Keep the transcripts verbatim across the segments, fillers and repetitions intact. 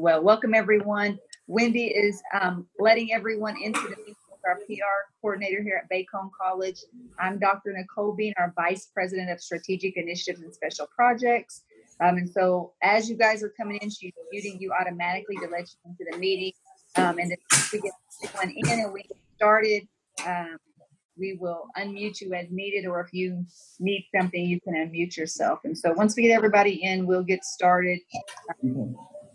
well. Welcome, everyone. Wendy is um, letting everyone into the meeting with our P R coordinator here at Bacone College. I'm Doctor Nicole Bean, our Vice President of Strategic Initiatives and Special Projects. Um, and so as you guys are coming in, she's muting you automatically to let you into the meeting. Um, and then we get everyone in and we get started. Um, we will unmute you as needed, or if you need something, you can unmute yourself. And so once we get everybody in, we'll get started. Um,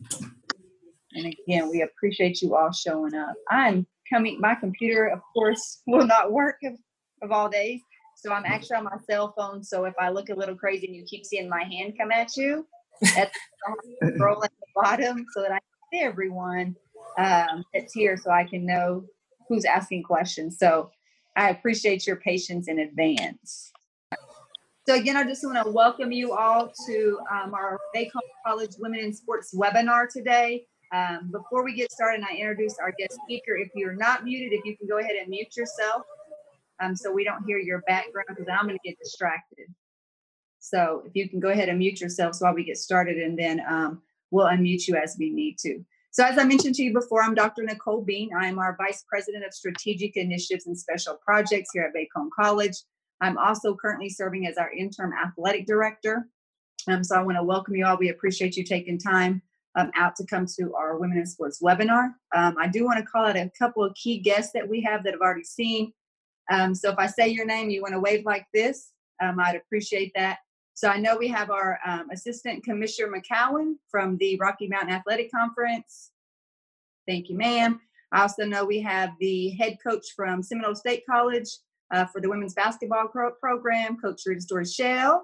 and again, we appreciate you all showing up. I'm coming, my computer, of course, will not work of, of all days. So I'm actually on my cell phone. So if I look a little crazy and you keep seeing my hand come at you, that's the scroll at the bottom so that I can see everyone um, that's here so I can know who's asking questions. So I appreciate your patience in advance. So again, I just want to welcome you all to um, our Bacone College Women in Sports webinar today. Um, before we get started and I introduce our guest speaker, if you're not muted, if you can go ahead and mute yourself um, so we don't hear your background, because I'm going to get distracted. So if you can go ahead and mute yourselves while we get started, and then um, we'll unmute you as we need to. So as I mentioned to you before, I'm Doctor Nicole Bean. I'm our Vice President of Strategic Initiatives and Special Projects here at Bacone College. I'm also currently serving as our Interim Athletic Director. Um, so I want to welcome you all. We appreciate you taking time um, out to come to our Women in Sports webinar. Um, I do want to call out a couple of key guests that we have that have already seen. Um, so if I say your name, you want to wave like this, um, I'd appreciate that. So I know we have our um, Assistant Commissioner McCowan from the Rocky Mountain Athletic Conference. Thank you, ma'am. I also know we have the head coach from Seminole State College uh, for the women's basketball pro program, Coach Rita Story-Shell.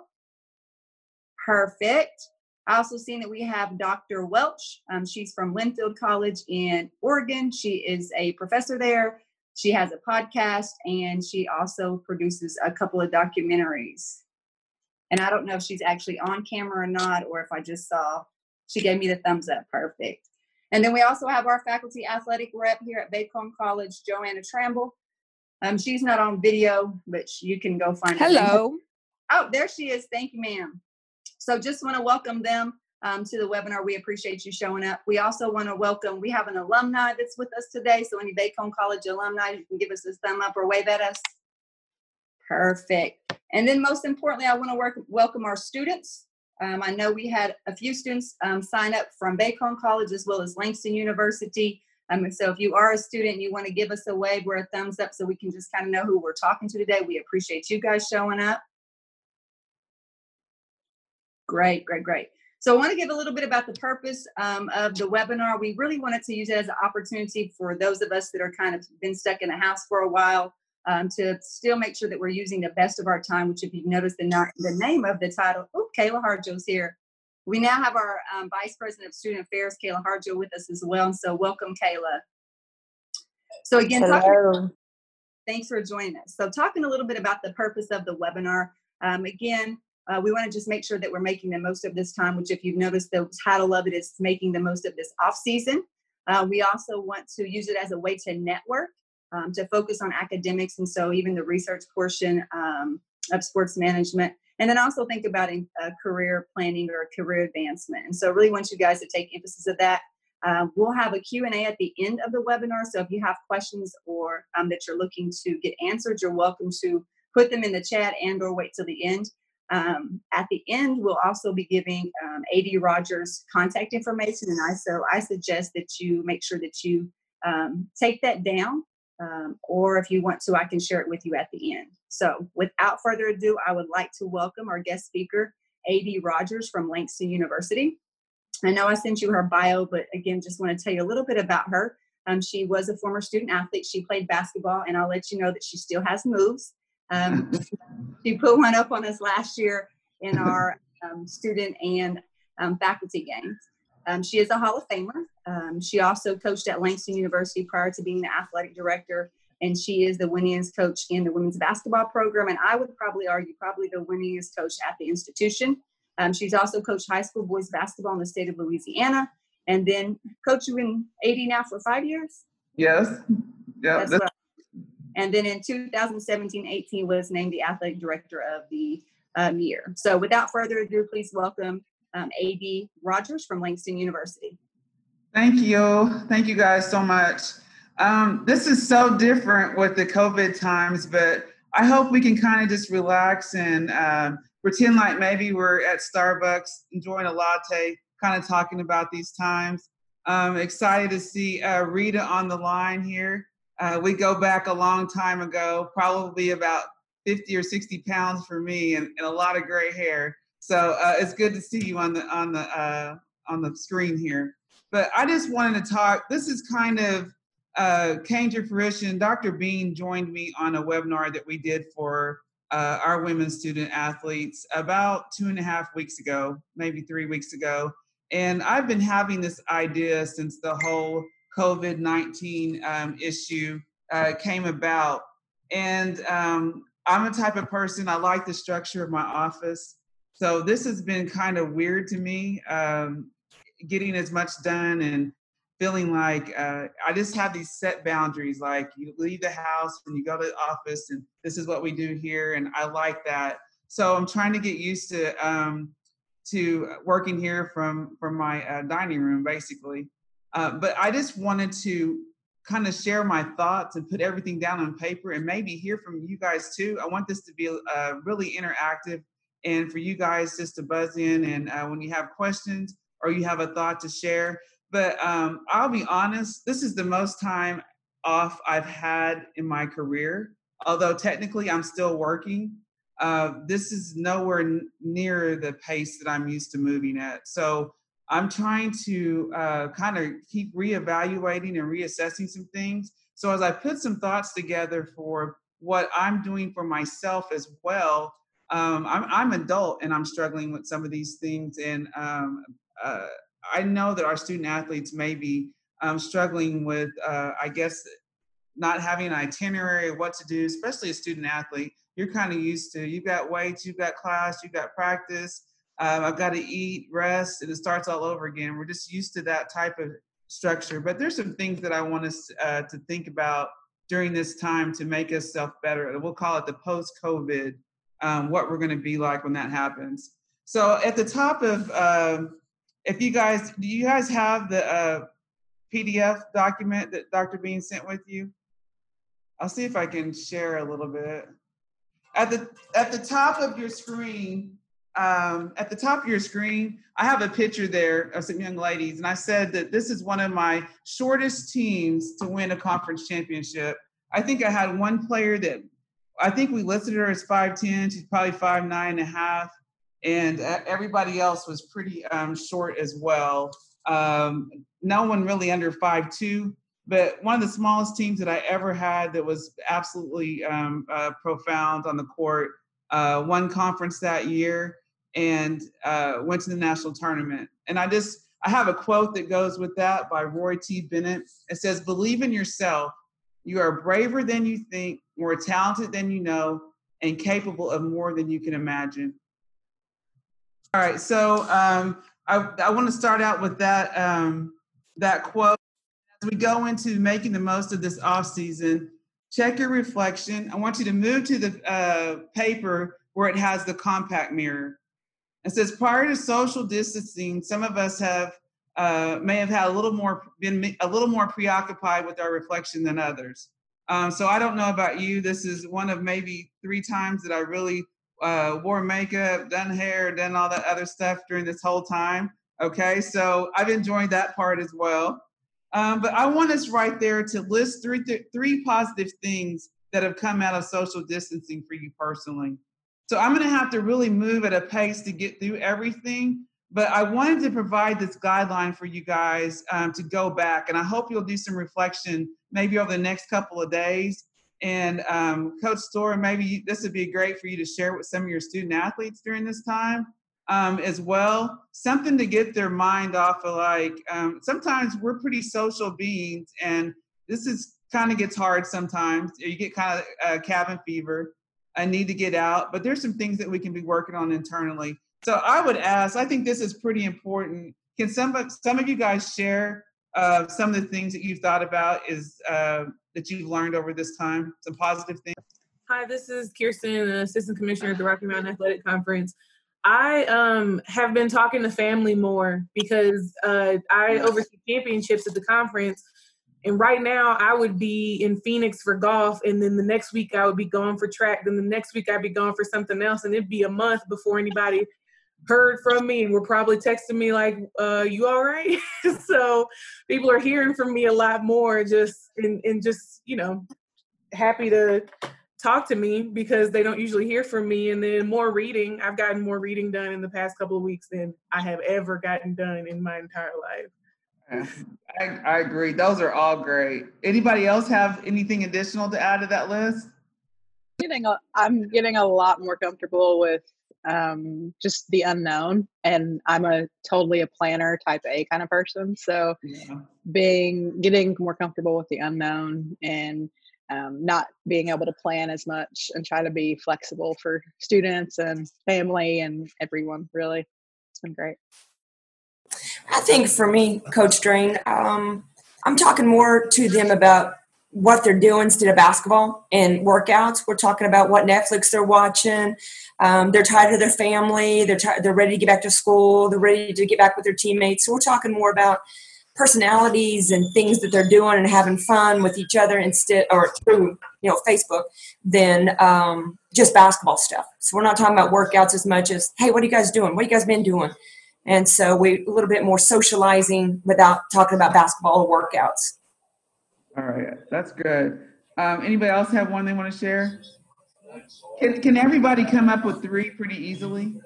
Perfect. I also seen that we have Doctor Welch. Um, she's from Linfield College in Oregon. She is a professor there. She has a podcast, and she also produces a couple of documentaries. And I don't know if she's actually on camera or not, or if I just saw, she gave me the thumbs up. Perfect. And then we also have our faculty athletic rep here at Bacone College, Joanna Tramble. Um, she's not on video, but you can go find her. Hello. Oh, there she is. Thank you, ma'am. So just want to welcome them um, to the webinar. We appreciate you showing up. We also want to welcome, we have an alumni that's with us today. So any Bacone College alumni, you can give us a thumb up or wave at us. Perfect. And then most importantly, I want to work, welcome our students. Um, I know we had a few students um, sign up from Bacone College as well as Langston University. Um, so if you are a student and you want to give us a wave or a thumbs up so we can just kind of know who we're talking to today, we appreciate you guys showing up. Great, great, great. So I want to give a little bit about the purpose um, of the webinar. We really wanted to use it as an opportunity for those of us that are kind of been stuck in the house for a while um, to still make sure that we're using the best of our time, which if you've noticed the, the name of the title, oh, Kayla Harjo's here. We now have our um, Vice President of Student Affairs, Kayla Harjo, with us as well. And so welcome, Kayla. So again, talking, thanks for joining us. So talking a little bit about the purpose of the webinar. Um, again, Uh, we want to just make sure that we're making the most of this time, which if you've noticed the title of it is making the most of this off season. Uh, we also want to use it as a way to network, um, to focus on academics. And so even the research portion um, of sports management, and then also think about a, a career planning or a career advancement. And so I really want you guys to take emphasis of that. Uh, we'll have a Q and A at the end of the webinar. So if you have questions or um, that you're looking to get answered, you're welcome to put them in the chat and or wait till the end. Um, at the end, we'll also be giving um, A D Rogers contact information, and I so I suggest that you make sure that you um, take that down, um, or if you want to, I can share it with you at the end. So without further ado, I would like to welcome our guest speaker, A D Rogers from Langston University. I know I sent you her bio, but again, just want to tell you a little bit about her. Um, she was a former student athlete. She played basketball, and I'll let you know that she still has moves. Um, she put one up on us last year in our um, student and um, faculty games. Um, she is a Hall of Famer. Um, she also coached at Langston University prior to being the athletic director, and she is the winningest coach in the women's basketball program, and I would probably argue probably the winningest coach at the institution. Um, she's also coached high school boys basketball in the state of Louisiana, and then coached you in A D now for five years? Yes. Yeah. That's what And then in two thousand seventeen eighteen was named the athletic director of the um, year. So without further ado, please welcome um, A D Rogers from Langston University. Thank you. Thank you guys so much. Um, this is so different with the COVID times, but I hope we can kind of just relax and uh, pretend like maybe we're at Starbucks enjoying a latte, kind of talking about these times. Um, excited to see uh, Rita on the line here. Uh, we go back a long time ago, probably about fifty or sixty pounds for me and, and a lot of gray hair. So uh, it's good to see you on the on the uh, on the screen here. But I just wanted to talk. This is kind of uh, came to fruition. Doctor Bean joined me on a webinar that we did for uh, our women student athletes about two and a half weeks ago, maybe three weeks ago. And I've been having this idea since the whole COVID nineteen um, issue uh, came about. And um, I'm a type of person, I like the structure of my office. So this has been kind of weird to me. Um, getting as much done and feeling like uh, I just have these set boundaries. Like you leave the house and you go to the office and this is what we do here. And I like that. So I'm trying to get used to um, to working here from, from my uh, dining room, basically. Uh, but I just wanted to kind of share my thoughts and put everything down on paper and maybe hear from you guys too. I want this to be uh, really interactive and for you guys just to buzz in and uh, when you have questions, or you have a thought to share. But um, I'll be honest, this is the most time off I've had in my career. Although technically I'm still working, uh, this is nowhere n- near the pace that I'm used to moving at. So I'm trying to uh, kind of keep reevaluating and reassessing some things. So as I put some thoughts together for what I'm doing for myself as well, um, I'm, I'm adult and I'm struggling with some of these things. And um, uh, I know that our student athletes may be um, struggling with, uh, I guess, not having an itinerary of what to do, especially a student athlete. You're kind of used to, you've got weights, you've got class, you've got practice, um, I've got to eat, rest, and it starts all over again. We're just used to that type of structure. But there's some things that I want us uh, to think about during this time to make us self better. We'll call it the post-COVID, um, what we're going to be like when that happens. So at the top of, um, if you guys, do you guys have the uh, P D F document that Doctor Bean sent with you? I'll see if I can share a little bit. At the at the top of your screen, um, at the top of your screen, I have a picture there of some young ladies, and I said that this is one of my shortest teams to win a conference championship. I think I had one player that, I think we listed her as five ten, she's probably five nine and a half, and everybody else was pretty um, short as well. Um, no one really under five two. But one of the smallest teams that I ever had that was absolutely um, uh, profound on the court, uh, won conference that year and uh, went to the national tournament. And I just, I have a quote that goes with that by Roy T. Bennett. It says, "Believe in yourself. You are braver than you think, more talented than you know, and capable of more than you can imagine." All right, so um, I, I want to start out with that, um, that quote. As we go into making the most of this off season, check your reflection. I want you to move to the uh, paper where it has the compact mirror. It says, prior to social distancing, some of us have uh, may have had a little more been a little more preoccupied with our reflection than others. Um, so I don't know about you. This is one of maybe three times that I really uh, wore makeup, done hair, done all that other stuff during this whole time. Okay, so I've enjoyed that part as well. Um, but I want us right there to list three, th- three positive things that have come out of social distancing for you personally. So I'm going to have to really move at a pace to get through everything. But I wanted to provide this guideline for you guys um, to go back. And I hope you'll do some reflection maybe over the next couple of days. And um, Coach Storer, maybe this would be great for you to share with some of your student athletes during this time. Um, as well, something to get their mind off of, like, um, sometimes we're pretty social beings and this is kind of gets hard sometimes. You get kind of uh, cabin fever. I need to get out, but there's some things that we can be working on internally. So I would ask, I think this is pretty important. Can some, some of you guys share uh, some of the things that you've thought about is uh, that you've learned over this time, some positive things? Hi, this is Kirsten, the Assistant Commissioner at the Rocky Mountain Athletic Conference. I um, have been talking to family more because uh, I oversee championships at the conference. And right now I would be in Phoenix for golf. And then the next week I would be gone for track. Then the next week I'd be gone for something else. And it'd be a month before anybody heard from me, and were probably texting me like, uh, you all right? So people are hearing from me a lot more, just and, and just, you know, happy to talk to me because they don't usually hear from me. And then more reading. I've gotten more reading done in the past couple of weeks than I have ever gotten done in my entire life. Yeah, I, I agree. Those are all great. Anybody else have anything additional to add to that list? Getting a, I'm getting a lot more comfortable with um, just the unknown, and I'm a totally a planner type A kind of person. So Yeah. being getting more comfortable with the unknown and um, not being able to plan as much and try to be flexible for students and family and everyone. Really, it's been great. I think for me, Coach Drain, um, I'm talking more to them about what they're doing instead of basketball and workouts. We're talking about what Netflix they're watching. Um, they're tired of their family. They're tired, they're ready to get back to school. They're ready to get back with their teammates. So we're talking more about personalities and things that they're doing and having fun with each other instead, or through, you know, Facebook, than um, just basketball stuff. So we're not talking about workouts as much as, hey, what are you guys doing? What have you guys been doing? And so we a little bit more socializing without talking about basketball or workouts. All right, that's good. Um, anybody else have one they want to share? Can, can everybody come up with three pretty easily?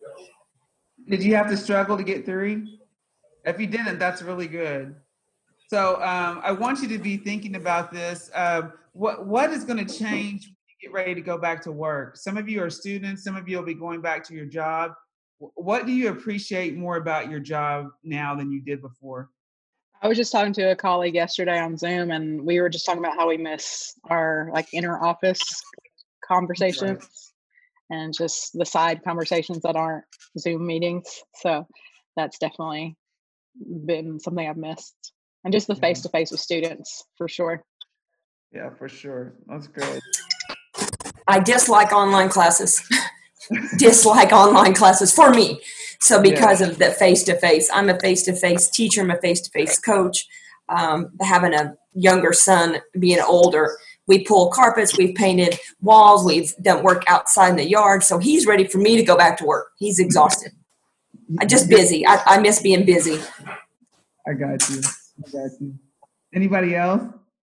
Did you have to struggle to get three? If you didn't, that's really good. So um, I want you to be thinking about this. Uh, what what is going to change when you get ready to go back to work? Some of you are students. Some of you will be going back to your job. What do you appreciate more about your job now than you did before? I was just talking to a colleague yesterday on Zoom, and we were just talking about how we miss our like inner office conversations right. and just the side conversations that aren't Zoom meetings. So that's definitely been something I've missed, and just the face to face with students for sure. Yeah, for sure. That's good. I dislike online classes. dislike online classes for me. So because yeah. of the face-to-face, I'm a face-to-face teacher, I'm a face-to-face coach. Um, having a younger son, being older, we pull carpets, we've painted walls, we've done work outside in the yard. So he's ready for me to go back to work. He's exhausted. I'm just busy. I, I miss being busy. I got you. I got you. Anybody else?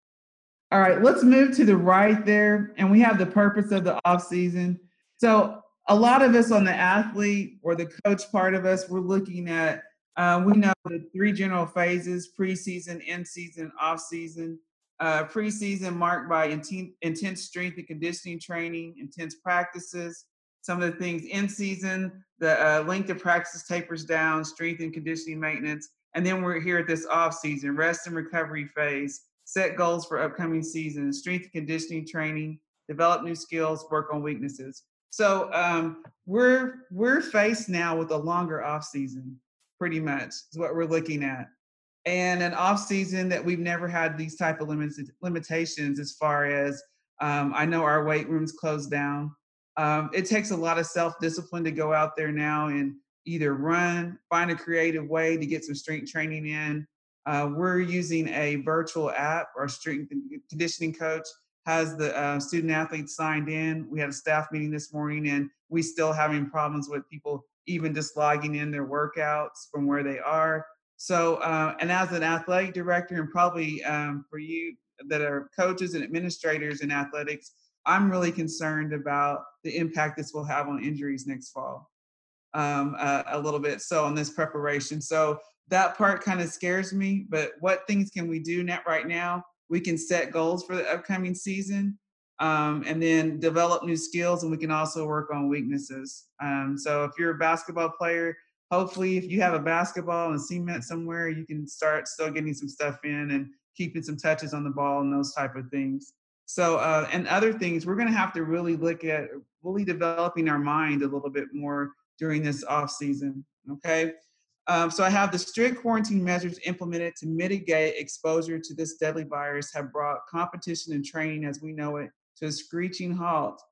All right, let's move to the right there. And we have the purpose of the off season. So a lot of us on the athlete or the coach part of us, we're looking at, uh, we know the three general phases: preseason, in-season, off-season. Uh, preseason marked by intense, intense strength and conditioning training, intense practices. Some of the things in season, the uh, length of practice tapers down, strength and conditioning maintenance. And then we're here at this off-season, rest and recovery phase, set goals for upcoming seasons, strength and conditioning training, develop new skills, work on weaknesses. So um, we're we're faced now with a longer off season, pretty much is what we're looking at, and an off season that we've never had these type of limits, limitations as far as um, I know our weight rooms closed down. Um, it takes a lot of self-discipline to go out there now and either run, find a creative way to get some strength training in. Uh, we're using a virtual app. Our strength and conditioning coach has the uh, student athletes signed in. We had a staff meeting this morning, and we still having problems with people even just logging in their workouts from where they are. So, uh, and as an athletic director, and probably um, for you that are coaches and administrators in athletics, I'm really concerned about the impact this will have on injuries next fall um, uh, a little bit. So on this preparation. So that part kind of scares me, but what things can we do net right now? We can set goals for the upcoming season um, and then develop new skills, and we can also work on weaknesses. Um, so if you're a basketball player, hopefully if you have a basketball and cement somewhere, you can start still getting some stuff in and keeping some touches on the ball and those type of things. So, uh, and other things, we're going to have to really look at really developing our mind a little bit more during this off season, okay? Um, so I have the strict quarantine measures implemented to mitigate exposure to this deadly virus have brought competition and training as we know it to a screeching halt.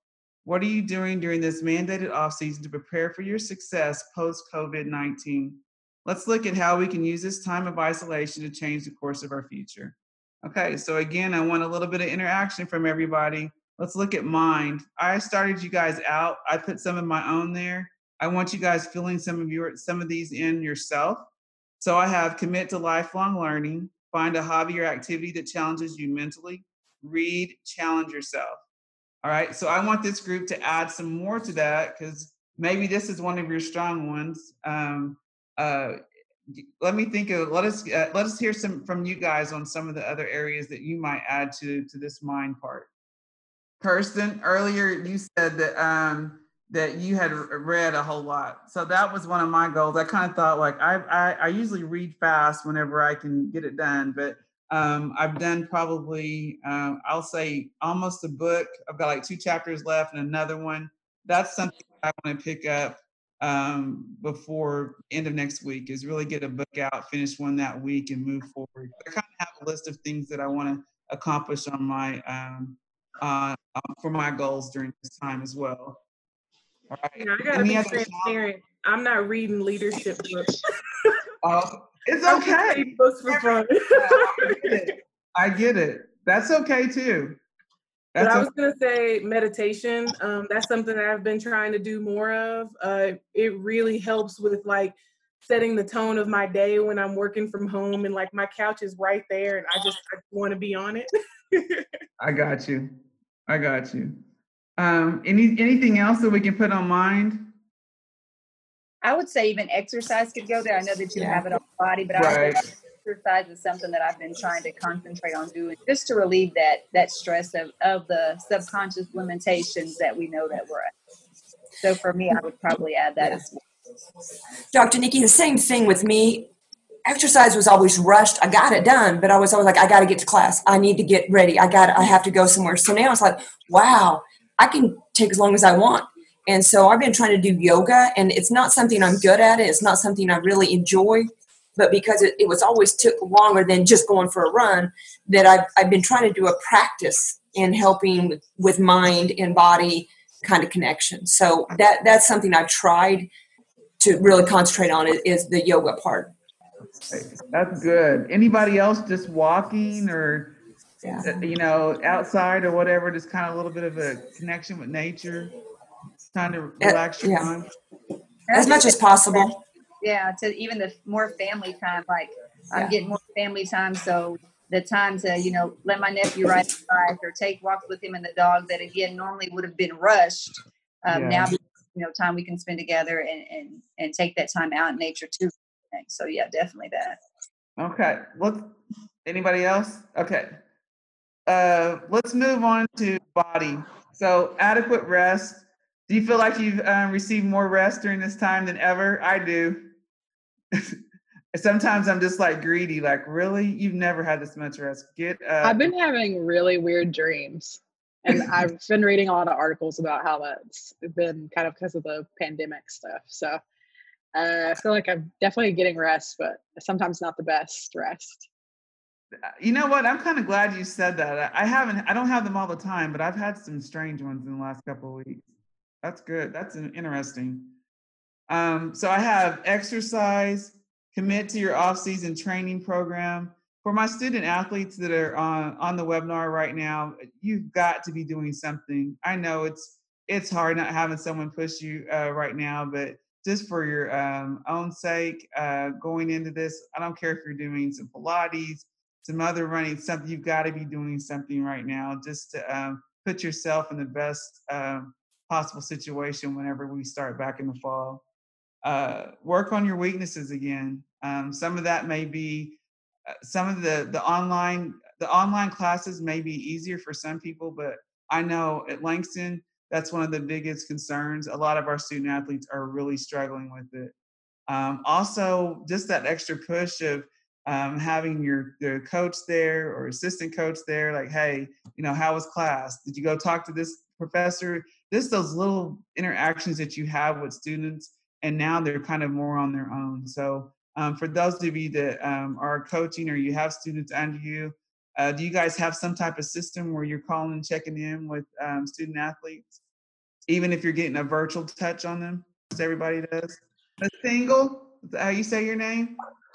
What are you doing during this mandated off season to prepare for your success post COVID nineteen? Let's look at how we can use this time of isolation to change the course of our future. Okay, so again, I want a little bit of interaction from everybody. Let's look at mind. I started you guys out. I put some of my own there. I want you guys filling some of your some of these in yourself. So I have commit to lifelong learning, find a hobby or activity that challenges you mentally, read, challenge yourself. All right, so I want this group to add some more to that because maybe this is one of your strong ones. Um, uh, let me think of, let us uh, let us hear some from you guys on some of the other areas that you might add to, to this mind part. Kirsten, earlier you said that um, that you had read a whole lot. So that was one of my goals. I kind of thought like, I, I, I usually read fast whenever I can get it done, but um, I've done probably, um, I'll say almost a book. I've got like two chapters left and another one. That's something I want to pick up um, before end of next week, is really get a book out, finish one that week and move forward. I kind of have a list of things that I want to accomplish on my, um, uh, um, for my goals during this time as well. All right. Yeah, I gotta Any be other transparent. I'm not reading leadership books. Oh, it's I'm just okay. reading books for fun. I get it. I get it. That's okay too. But That's I was okay. gonna say meditation. Um, that's something that I've been trying to do more of. Uh, it really helps with like setting the tone of my day when I'm working from home and like my couch is right there and I just I want to be on it. I got you. I got you. Um, any anything else that we can put on mind? I would say even exercise could go there. I know that you Yeah. have it on the body, but I Right. would exercise is something that I've been trying to concentrate on doing just to relieve that that stress of, of the subconscious limitations that we know that we're at. So for me, I would probably add that Yeah. as well. Doctor Nikki, the same thing with me. Exercise was always rushed. I got it done, but I was always like, I got to get to class. I need to get ready. I got, I have to go somewhere. So now it's like, wow, I can take as long as I want. And so I've been trying to do yoga, and it's not something I'm good at. It's not something I really enjoy, but because it, it was always took longer than just going for a run, that I've, I've been trying to do a practice in helping with, with mind and body kind of connection. So that that's something I've tried to really concentrate on is, is the yoga part. That's good. Anybody else just walking or, Yeah. you know, outside or whatever, just kind of a little bit of a connection with nature, trying to relax your yeah. mind? And I As think much as that- possible. Yeah, to even the more family time, like I'm Yeah. getting more family time. So the time to, you know, let my nephew ride his bike or take walks with him and the dog that again normally would have been rushed. Um, Yeah. Now, you know, time we can spend together and, and, and take that time out in nature too. So yeah, definitely that. Okay. Let's, anybody else? Okay. Uh, let's move on to body. So adequate rest. Do you feel like you've uh, received more rest during this time than ever? I do. Sometimes I'm just like greedy, like, really? You've never had this much rest. Get up. I've been having really weird dreams. And I've been reading a lot of articles about how that's been kind of because of the pandemic stuff. So uh, I feel like I'm definitely getting rest, but sometimes not the best rest. You know what? I'm kind of glad you said that. I haven't, I don't have them all the time, but I've had some strange ones in the last couple of weeks. That's good. That's interesting. Um, so I have exercise, commit to your off-season training program. For my student athletes that are on, on the webinar right now, you've got to be doing something. I know it's it's hard not having someone push you uh, right now, but just for your um, own sake, uh, going into this, I don't care if you're doing some Pilates, some other running, something, you've got to be doing something right now just to um, put yourself in the best um, possible situation whenever we start back in the fall. Uh, work on your weaknesses again. Um, some of that may be uh, some of the the online the online classes may be easier for some people, but I know at Langston that's one of the biggest concerns. A lot of our student athletes are really struggling with it. Um, also, just that extra push of um, having your, your coach there or assistant coach there, like, hey, you know, how was class? Did you go talk to this professor? Just those little interactions that you have with students, and now they're kind of more on their own. So um, for those of you that um, are coaching or you have students under you, uh, do you guys have some type of system where you're calling and checking in with um, student athletes? even if you're getting a virtual touch on them, as everybody does. Miss Tingle, is that how you say your name?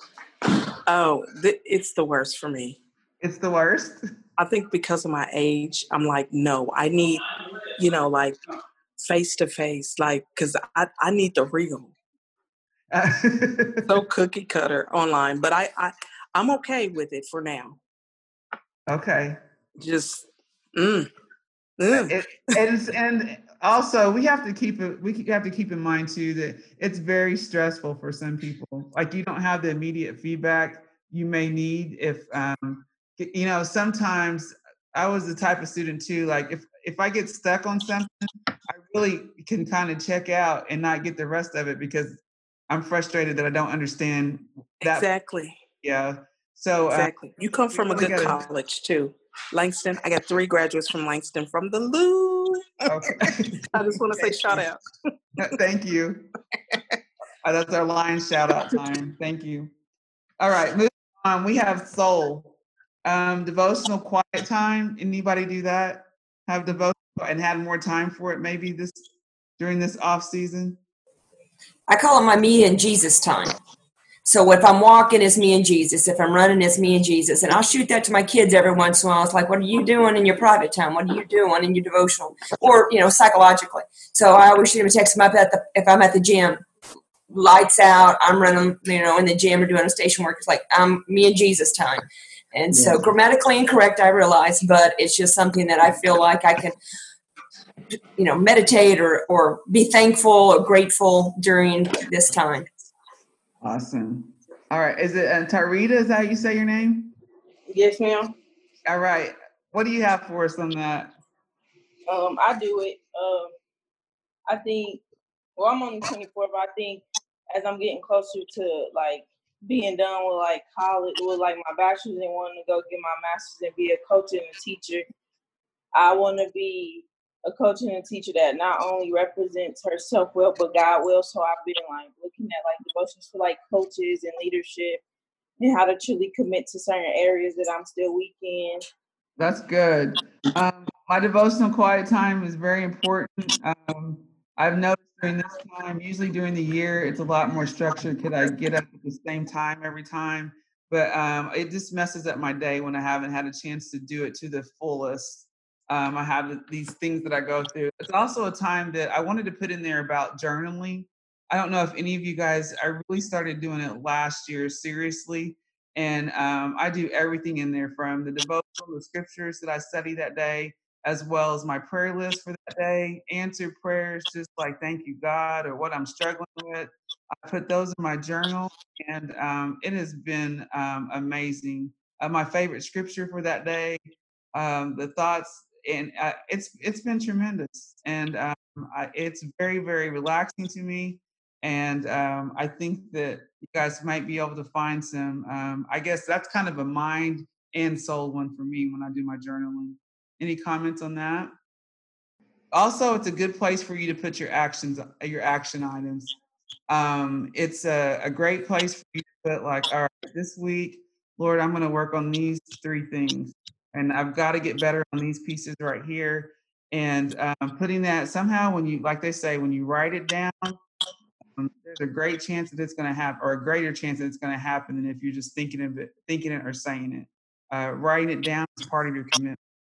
Oh, th- it's the worst for me. It's the worst. I think because of my age, I'm like, no, I need, you know, like face to face, like, because I, I need the real. Uh, So cookie cutter online, but I, I, I'm okay with it for now. okay. Just, mm, mm. It, and and also we have to keep it. We have to keep in mind too that it's very stressful for some people. Like you don't have the immediate feedback you may need if um, you know. Sometimes I was the type of student too. Like if if I get stuck on something, I really can kind of check out and not get the rest of it because I'm frustrated that I don't understand that. Exactly. Yeah. So uh, exactly. You come from a really good gotta, college too. Langston, I got three graduates from Langston from the Lou. okay. I just want to say shout out. Thank you. Uh, that's our line shout out time. Thank you. All right, moving on. We have soul. Um, devotional quiet time. Anybody do that? Have devotional and had more time for it maybe this during this off season? I call it my me and Jesus time. So if I'm walking, it's me and Jesus. If I'm running, it's me and Jesus. And I'll shoot that to my kids every once in a while. It's like, what are you doing in your private time? What are you doing in your devotional? Or, you know, psychologically. So I always shoot them a text them up at the, if I'm at the gym, lights out, I'm running, you know, in the gym or doing a station work. It's like, I'm me and Jesus time. And so grammatically incorrect, I realize, but it's just something that I feel like I can, you know, meditate or, or be thankful or grateful during this time. Awesome. All right. Is it uh, Tarita? Is that how you say your name? Yes, ma'am. All right. What do you have for us on that? Um, I do it. Um, I think. Well, I'm only twenty-four, but I think as I'm getting closer to like being done with like college, with like my bachelor's and wanting to go get my master's and be a coach and a teacher, I want to be a coach and a teacher that not only represents herself well, but God well. So I've been like looking at like devotions for like coaches and leadership and how to truly commit to certain areas that I'm still weak in. That's good. Um, my devotional quiet time is very important. Um, I've noticed during this time, usually during the year, it's a lot more structured. Could I get up at the same time every time? But um, it just messes up my day when I haven't had a chance to do it to the fullest. Um, I have these things that I go through. It's also a time that I wanted to put in there about journaling. I don't know if any of you guys, I really started doing it last year seriously. And um, I do everything in there from the devotional, the scriptures that I study that day, as well as my prayer list for that day, answered prayers, just like thank you, God, or what I'm struggling with. I put those in my journal, and um, it has been um, amazing. Uh, my favorite scripture for that day, um, the thoughts, and uh, it's it's been tremendous, and um, I, it's very very relaxing to me. And um, I think that you guys might be able to find some. Um, I guess that's kind of a mind and soul one for me when I do my journaling. Any comments on that? Also, it's a good place for you to put your actions, your action items. Um, it's a, a great place for you to put like, all right, this week, Lord, I'm going to work on these three things, and I've got to get better on these pieces right here. And um, putting that somehow, when you, like they say, when you write it down, um, there's a great chance that it's going to happen, or a greater chance that it's going to happen than if you're just thinking of it, thinking it or saying it. Uh, writing it down is part of your commitment.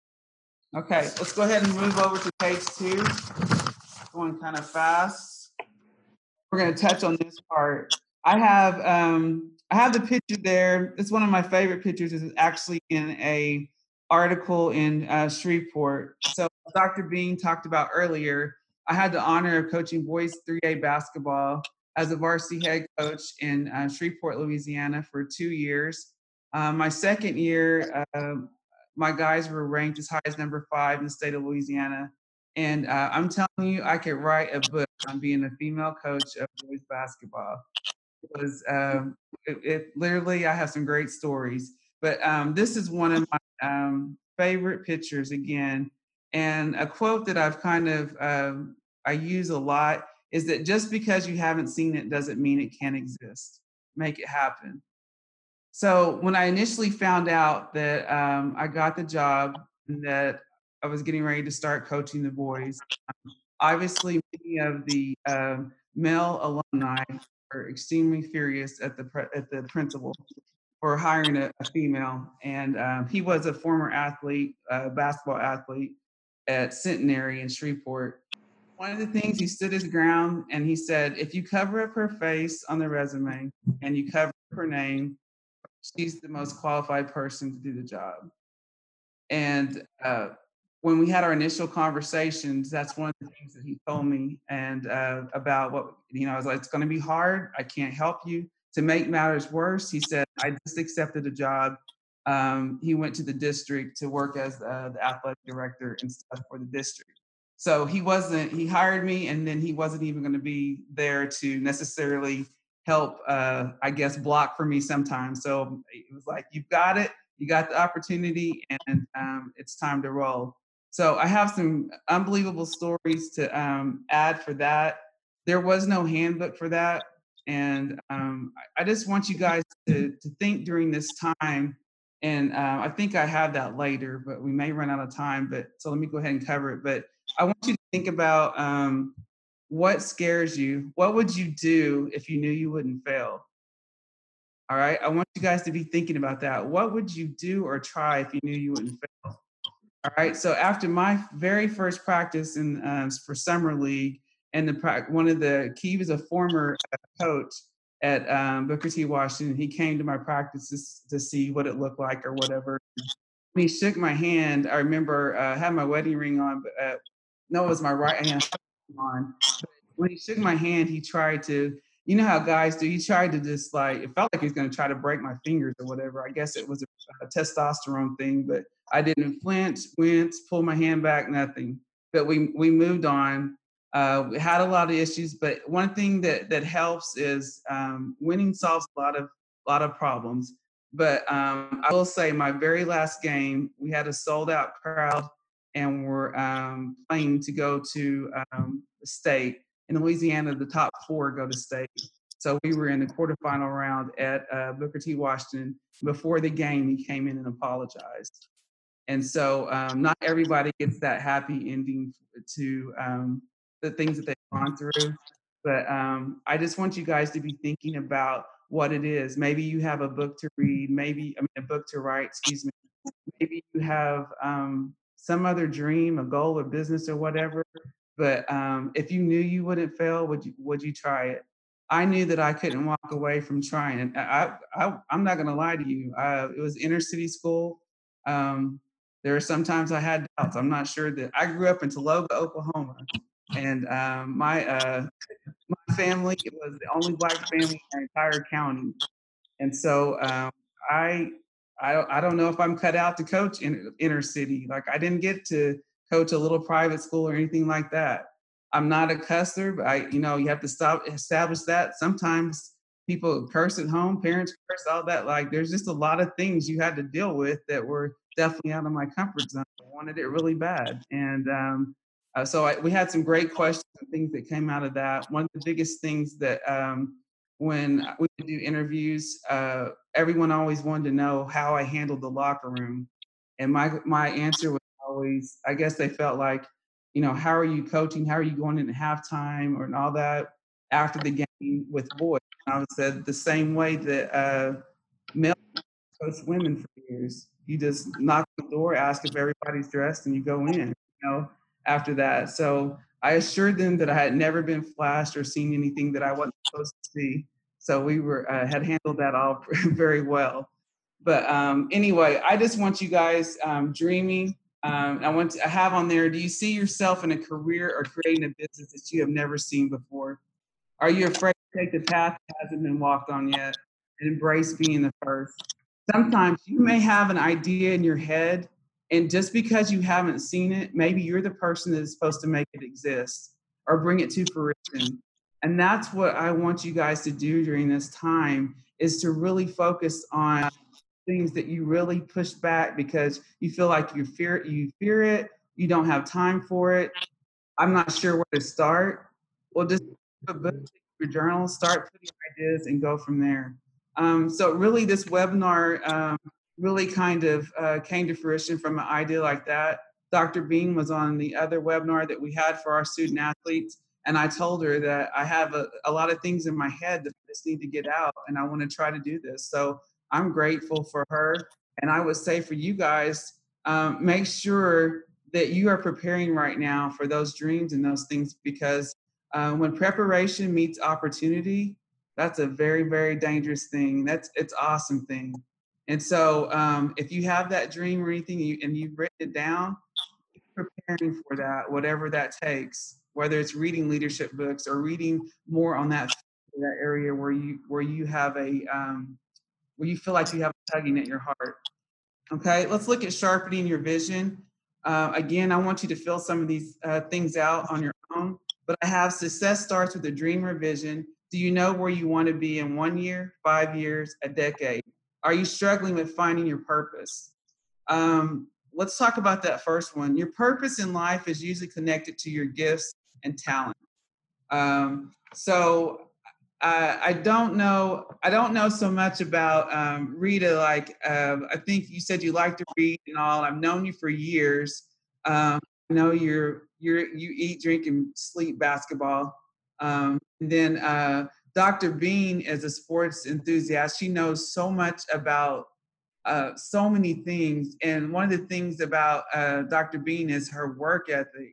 Okay, let's go ahead and move over to page two. Going kind of fast. We're going to touch on this part. I have um, I have the picture there. It's one of my favorite pictures. It's actually in a article in uh, Shreveport. So Doctor Bean talked about earlier. I had the honor of coaching boys three A basketball as a varsity head coach in uh, Shreveport, Louisiana, for two years. Um, my second year, uh, my guys were ranked as high as number five in the state of Louisiana. And uh, I'm telling you, I could write a book on being a female coach of boys basketball. It was um, it, it literally, I have some great stories. But um, this is one of my um, favorite pictures again. And a quote that I've kind of, um, I use a lot is that just because you haven't seen it doesn't mean it can't exist. Make it happen. So when I initially found out that um, I got the job and that I was getting ready to start coaching the boys, Obviously, many of the uh, male alumni are extremely furious at the pre- at the principal for hiring a, a female, and um, he was a former athlete, uh, basketball athlete at Centenary in Shreveport. One of the things, he stood his ground and he said, if you cover up her face on the resume and you cover up her name, she's the most qualified person to do the job. And uh, when we had our initial conversations, that's one of the things that he told me, and uh, about what, you know, I was like, it's going to be hard. I can't help you. To make matters worse, he said, I just accepted a job. Um, he went to the district to work as uh, the athletic director and stuff for the district. So he wasn't, he hired me, and then he wasn't even going to be there to necessarily help, uh, I guess, block for me sometimes. So it was like, you've got it. You got the opportunity, and um, it's time to roll. So I have some unbelievable stories to um, add for that. There was no handbook for that. And um, I just want you guys to, to think during this time. And uh, I think I have that later, but we may run out of time. But so let me go ahead and cover it. But I want you to think about um, what scares you. What would you do if you knew you wouldn't fail? All right, I want you guys to be thinking about that. What would you do or try if you knew you wouldn't fail? All right, so after my very first practice in uh, for summer league, and the one of the he was a former coach at um, Booker T. Washington. He came to my practices to see what it looked like or whatever. When he shook my hand, I remember uh, I had my wedding ring on, but uh, no, it was my right hand on. But when he shook my hand, he tried to, you know how guys do, he tried to just like, it felt like he was going to try to break my fingers or whatever. I guess it was a, a testosterone thing, but I didn't flinch, wince, pull my hand back, nothing. But we we moved on. Uh, we had a lot of issues, but one thing that that helps is um, winning solves a lot of a lot of problems. But um, I will say, my very last game, we had a sold out crowd, and we're um, playing to go to um, the state. In Louisiana, the top four go to state. So we were in the quarterfinal round at uh, Booker T. Washington. Before the game, he came in and apologized. And so um, not everybody gets that happy ending to um, the things that they've gone through. But um, I just want you guys to be thinking about what it is. Maybe you have a book to read, maybe I mean, a book to write, excuse me. Maybe you have um, some other dream, a goal or business or whatever. But um, if you knew you wouldn't fail, would you would you try it? I knew that I couldn't walk away from trying. And I, I, I'm not going to lie to you. I, it was inner city school. Um, there are sometimes I had doubts. I'm not sure that I grew up in Tologa, Oklahoma, and um, my uh, my family was the only black family in our entire county. And so um, I, I, I don't know if I'm cut out to coach in inner city. Like I didn't get to coach a little private school or anything like that. I'm not a cusser, but I, you know, you have to stop establish that. Sometimes people curse at home, parents curse, all that. Like there's just a lot of things you had to deal with that were definitely out of my comfort zone. I wanted it really bad, and um, uh, so I, we had some great questions and things that came out of that. One of the biggest things that um, when we would do interviews, uh, everyone always wanted to know how I handled the locker room. And my my answer was always, I guess they felt like, you know, how are you coaching? How are you going into halftime or and all that after the game with boys? And I would say the same way that uh, male coach women for years. You just knock on the door, ask if everybody's dressed, and you go in, you know, after that. So I assured them that I had never been flashed or seen anything that I wasn't supposed to see. So we were uh, had handled that all very well. But um, anyway, I just want you guys um, dreaming. Um, I want to I have on there, do you see yourself in a career or creating a business that you have never seen before? Are you afraid to take the path that hasn't been walked on yet and embrace being the first? Sometimes you may have an idea in your head, and just because you haven't seen it, maybe you're the person that is supposed to make it exist or bring it to fruition. And that's what I want you guys to do during this time, is to really focus on things that you really push back because you feel like you fear you fear it, you don't have time for it. I'm not sure where to start. Well, just put a book, your journal, start putting ideas, and go from there. Um, so really, this webinar um, really kind of uh, came to fruition from an idea like that. Doctor Bean was on the other webinar that we had for our student athletes. And I told her that I have a, a lot of things in my head that I just need to get out, and I want to try to do this. So I'm grateful for her. And I would say for you guys, um, make sure that you are preparing right now for those dreams and those things, because uh, when preparation meets opportunity, that's a very, very dangerous thing. That's it's an awesome thing. And so um, if you have that dream or anything and, you, and you've written it down, preparing for that, whatever that takes, whether it's reading leadership books or reading more on that, that area where you where you have a um, where you feel like you have a tugging at your heart. Okay, let's look at sharpening your vision. Uh, again, I want you to fill some of these uh, things out on your own, but I have success starts with a dream or vision. Do you know where you want to be in one year, five years, a decade? Are you struggling with finding your purpose? Um, let's talk about that first one. Your purpose in life is usually connected to your gifts and talent. Um, so uh, I don't know. I don't know so much about um, Rita. Like uh, I think you said you like to read and all. I've known you for years. Um, I know you're you're you eat, drink, and sleep basketball. Um, and then uh, Doctor Bean is a sports enthusiast. She knows so much about uh, so many things. And one of the things about uh, Doctor Bean is her work ethic.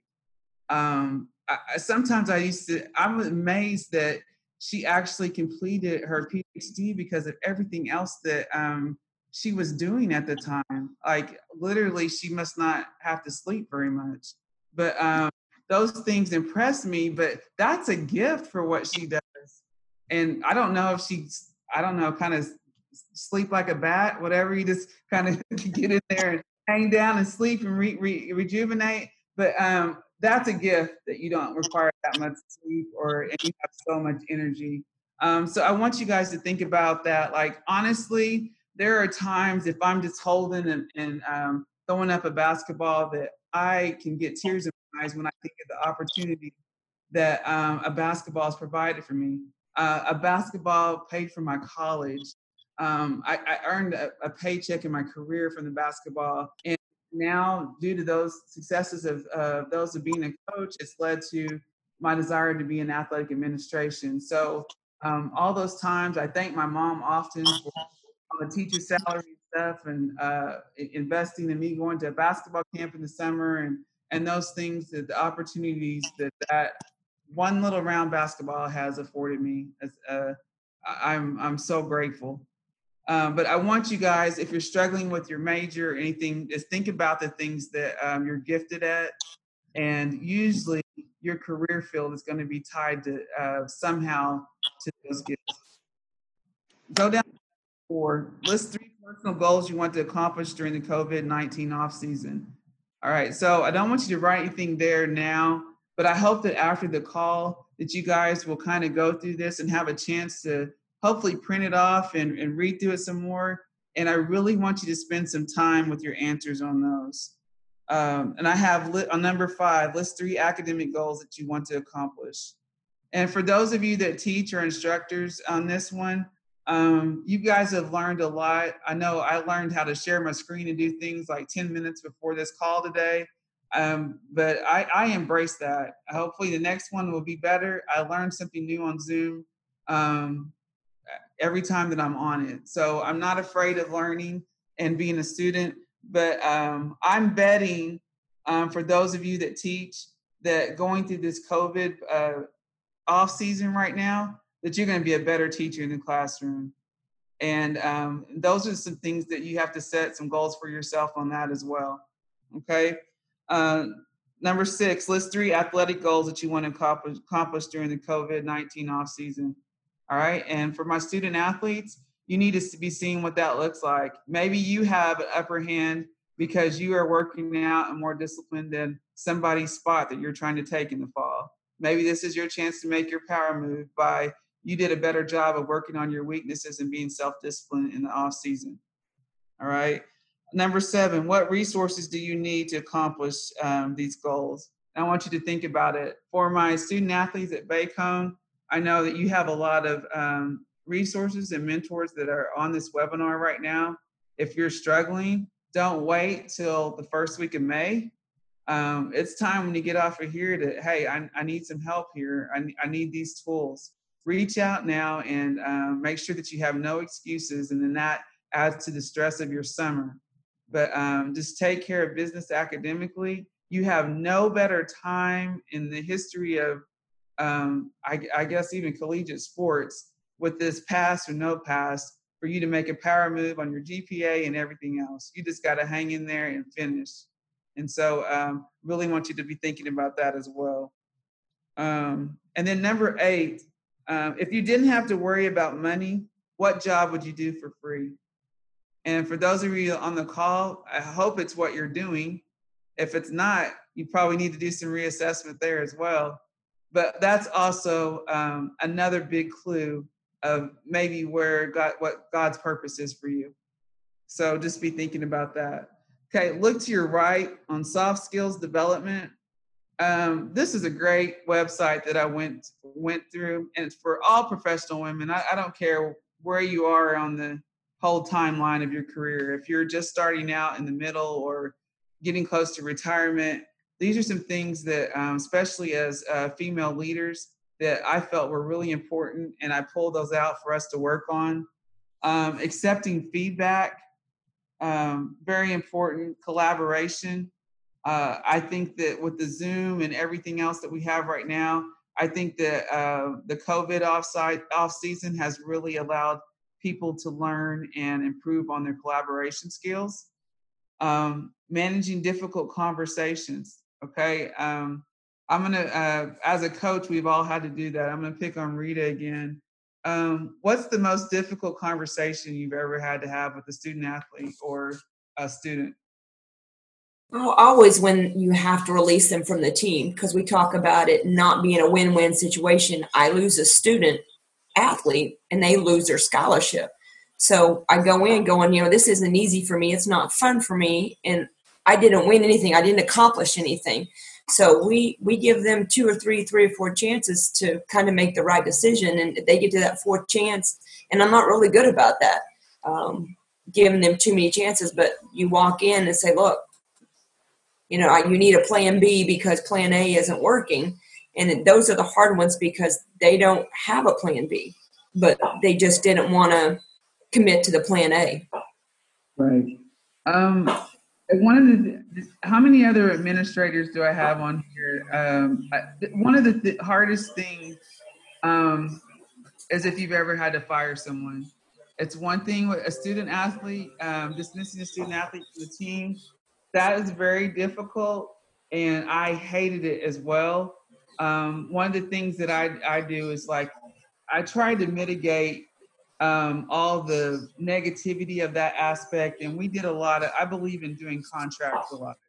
Um, I, sometimes I used to, I'm amazed that she actually completed her PhD because of everything else that um, she was doing at the time. Like literally, she must not have to sleep very much. But um, those things impress me, but that's a gift for what she does. And I don't know if she's, I don't know, kind of sleep like a bat, whatever. You just kind of get in there and hang down and sleep and re, re, rejuvenate. But um, that's a gift that you don't require that much sleep, or and you have so much energy. Um, so I want you guys to think about that. Like honestly, there are times if I'm just holding and, and um, throwing up a basketball that I can get tears in my eyes when I think of the opportunity that um, a basketball has provided for me. Uh, a basketball paid for my college. Um, I, I earned a, a paycheck in my career from the basketball, and now due to those successes of uh, those of being a coach, it's led to my desire to be in athletic administration. So um, all those times, I thank my mom often for all the teacher salary and stuff, and uh, investing in me going to a basketball camp in the summer, and and those things, that the opportunities that that one little round basketball has afforded me. Uh, I'm I'm so grateful. Um, but I want you guys, if you're struggling with your major or anything, just think about the things that um, you're gifted at. And usually your career field is going to be tied to uh, somehow to those gifts. Go down to four. List three personal goals you want to accomplish during the COVID nineteen off season. All right. So I don't want you to write anything there now, but I hope that after the call that you guys will kind of go through this and have a chance to hopefully print it off and, and read through it some more. And I really want you to spend some time with your answers on those. Um, and I have lit, on number five, list three academic goals that you want to accomplish. And for those of you that teach or instructors on this one, um, you guys have learned a lot. I know I learned how to share my screen and do things like ten minutes before this call today. Um, but I, I embrace that. Hopefully the next one will be better. I learned something new on Zoom. Um, every time that I'm on it. So I'm not afraid of learning and being a student, but um, I'm betting um, for those of you that teach that going through this COVID uh, off season right now, that you're going to be a better teacher in the classroom. And um, those are some things that you have to set some goals for yourself on that as well. Okay. Uh, number six, list three athletic goals that you want to accomplish, accomplish during the COVID nineteen off season. All right. And for my student athletes, you need to be seeing what that looks like. Maybe you have an upper hand because you are working out and more disciplined than somebody's spot that you're trying to take in the fall. Maybe this is your chance to make your power move by you did a better job of working on your weaknesses and being self-disciplined in the off season. All right. Number seven, what resources do you need to accomplish um, these goals? And I want you to think about it. For my student athletes at Bacone, I know that you have a lot of um, resources and mentors that are on this webinar right now. If you're struggling, don't wait till the first week of May. Um, it's time when you get off of here to, hey, I, I need some help here. I, I need these tools. Reach out now and um, make sure that you have no excuses, and then that adds to the stress of your summer. But um, just take care of business academically. You have no better time in the history of, um, I, I guess, even collegiate sports with this pass or no pass for you to make a power move on your G P A and everything else. You just got to hang in there and finish. And so um, really want you to be thinking about that as well. Um, and then number eight, um, if you didn't have to worry about money, what job would you do for free? And for those of you on the call, I hope it's what you're doing. If it's not, you probably need to do some reassessment there as well. But that's also um, another big clue of maybe where God, what God's purpose is for you. So just be thinking about that. Okay, look to your right on soft skills development. Um, this is a great website that I went went through, and it's for all professional women. I, I don't care where you are on the whole timeline of your career. If you're just starting out in the middle or getting close to retirement, these are some things that, um, especially as uh, female leaders, that I felt were really important, and I pulled those out for us to work on. Um, accepting feedback. Um, very important. Collaboration. Uh, I think that with the Zoom and everything else that we have right now, I think that uh, the COVID offsite off season has really allowed people to learn and improve on their collaboration skills. Um, managing difficult conversations. Okay. Um, I'm gonna, uh, as a coach, we've all had to do that. I'm gonna pick on Rita again. Um, what's the most difficult conversation you've ever had to have with a student athlete or a student? Well, always when you have to release them from the team, because we talk about it not being a win-win situation. I lose a student athlete and they lose their scholarship. So I go in going, you know, this isn't easy for me. It's not fun for me. And I didn't win anything. I didn't accomplish anything. So we, we give them two or three, three or four chances to kind of make the right decision. And they get to that fourth chance. And I'm not really good about that, um, giving them too many chances. But you walk in and say, look, you know, you need a plan B because plan A isn't working. And those are the hard ones because they don't have a plan B, but they just didn't want to commit to the plan A. Right. Um, one of the, how many other administrators do I have on here? Um, I, one of the th- hardest things um, is if you've ever had to fire someone. It's one thing with a student athlete, um, dismissing a student athlete from the team. That is very difficult, and I hated it as well. Um, one of the things that I, I do is like, I try to mitigate um, all the negativity of that aspect. And we did a lot of, I believe in doing contracts a lot.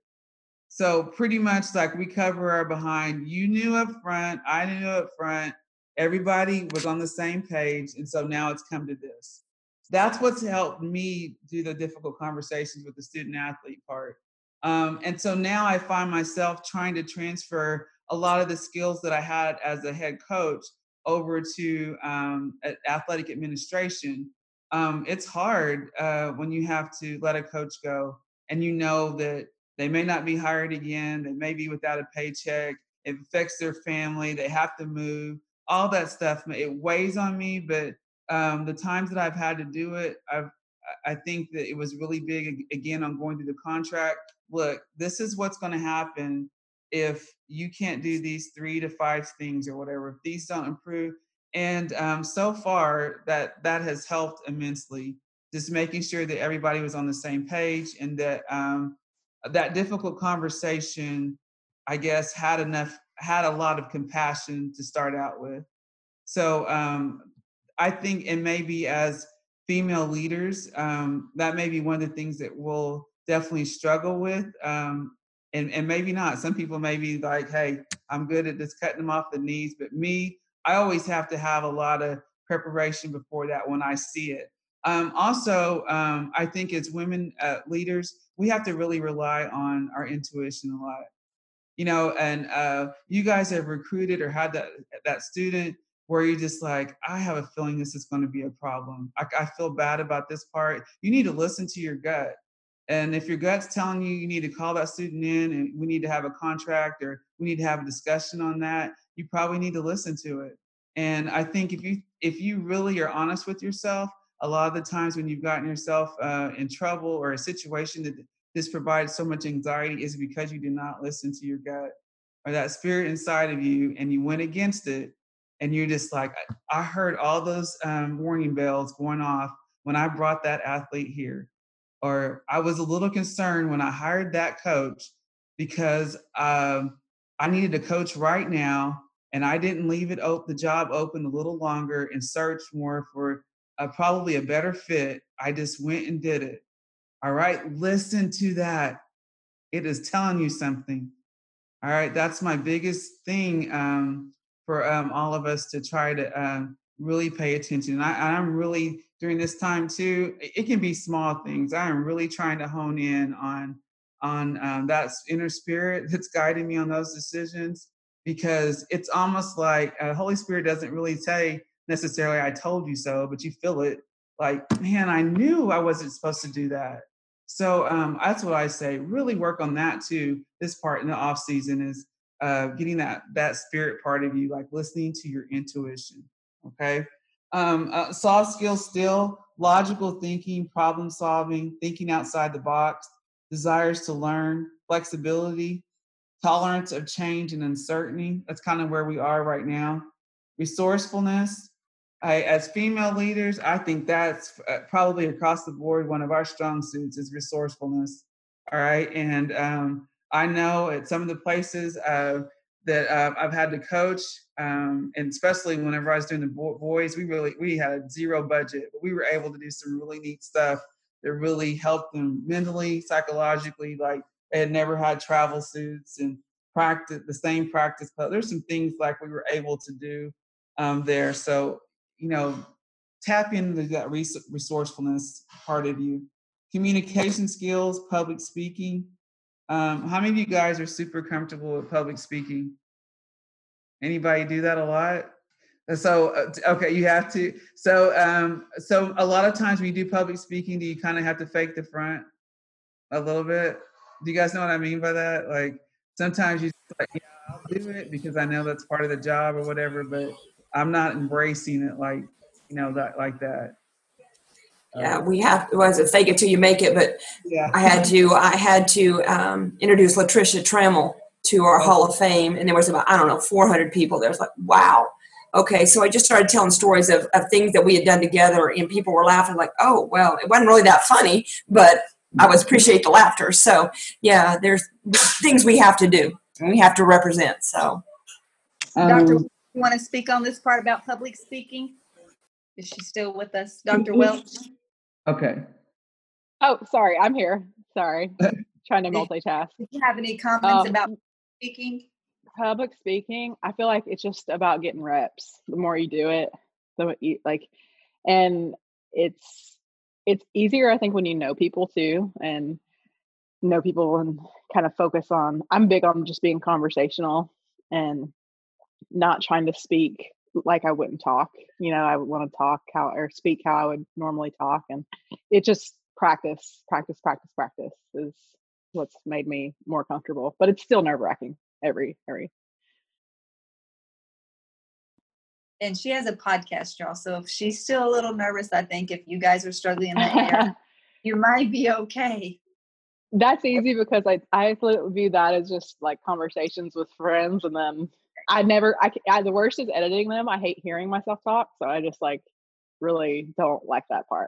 So pretty much like we cover our behind. You knew up front, I knew up front, everybody was on the same page. And so now it's come to this. That's what's helped me do the difficult conversations with the student athlete part. Um, and so now I find myself trying to transfer a lot of the skills that I had as a head coach over to um, athletic administration. Um, it's hard uh, when you have to let a coach go and you know that they may not be hired again, they may be without a paycheck, it affects their family, they have to move, all that stuff. It weighs on me, but um, the times that I've had to do it, I've, I think that it was really big, again, on going through the contract. Look, this is what's going to happen if you can't do these three to five things or whatever, if these don't improve. And um, so far that that has helped immensely, just making sure that everybody was on the same page and that um, that difficult conversation, I guess, had enough, had a lot of compassion to start out with. So um, I think, and maybe as female leaders, um, that may be one of the things that we'll definitely struggle with. Um, and, and maybe not. Some people may be like, hey, I'm good at just cutting them off the knees. But me, I always have to have a lot of preparation before that when I see it. Um, also, um, I think as women uh, leaders, we have to really rely on our intuition a lot. You know, and uh, you guys have recruited or had that that student where you're just like, I have a feeling this is going to be a problem. I, I feel bad about this part. You need to listen to your gut. And if your gut's telling you you need to call that student in and we need to have a contract or we need to have a discussion on that, you probably need to listen to it. And I think if you if you really are honest with yourself, a lot of the times when you've gotten yourself uh, in trouble or a situation that this provides so much anxiety is because you did not listen to your gut or that spirit inside of you and you went against it. And you're just like, I heard all those um, warning bells going off when I brought that athlete here. Or I was a little concerned when I hired that coach because um, I needed a coach right now, and I didn't leave it op- the job open a little longer and search more for a, probably a better fit. I just went and did it. All right, listen to that. It is telling you something. All right, that's my biggest thing um, for um, all of us to try to um, really pay attention. And I, I'm really, during this time too, it can be small things. I am really trying to hone in on on um, that inner spirit that's guiding me on those decisions, because it's almost like uh, Holy Spirit doesn't really say necessarily, I told you so, but you feel it like, man, I knew I wasn't supposed to do that. So um, that's what I say. Really work on that too. This part in the off season is uh, getting that that spirit part of you, like listening to your intuition. Okay. Um, uh, soft skills still logical thinking, problem solving, thinking outside the box, desires to learn, flexibility, tolerance of change and uncertainty. That's kind of where we are right now. Resourcefulness. I, as female leaders, I think that's uh, probably across the board one of our strong suits is resourcefulness. All right, and um, I know at some of the places uh, that uh, I've had to coach, um, and especially whenever I was doing the bo- boys, we really we had zero budget, but we were able to do some really neat stuff that really helped them mentally, psychologically. Like they had never had travel suits and practice the same practice. But there's some things like we were able to do um, there. So you know, tap into that res- resourcefulness part of you. Communication skills, public speaking. Um, how many of you guys are super comfortable with public speaking? Anybody do that a lot? So, uh, okay, you have to. So, um, so a lot of times when you do public speaking, do you kind of have to fake the front a little bit? Do you guys know what I mean by that? Like sometimes you like, yeah, I'll do it because I know that's part of the job or whatever, but I'm not embracing it like, you know, that like that. Yeah, we have, it was a fake it till you make it, but Yeah. I had to, I had to um, introduce Latricia Trammell to our Oh. Hall of Fame. And there was about, I don't know, four hundred people there. It's like, wow. Okay. So I just started telling stories of, of things that we had done together and people were laughing like, oh, well, it wasn't really that funny, but I would appreciate the laughter. So yeah, there's things we have to do and we have to represent. So. Doctor, Um, you want to speak on this part about public speaking? Is she still with us, Doctor Welch? okay. Oh, sorry, I'm here. Sorry, trying to multitask. Did you have any comments Um, about speaking? Public speaking, I feel like it's just about getting reps. The more you do it, the you, like, and it's it's easier, I think, when you know people too, and know people and kind of focus on. I'm big on just being conversational and not trying to speak like I wouldn't talk. You know, I would want to talk how or speak how I would normally talk, and it just practice, practice, practice, practice is what's made me more comfortable. But it's still nerve wracking every every. And she has a podcast, y'all. So if she's still a little nervous, I think if you guys are struggling in that area, you might be okay. That's easy because I I view that as just like conversations with friends, and then I never I, I the worst is editing them. I hate hearing myself talk, so I just like really don't like that part.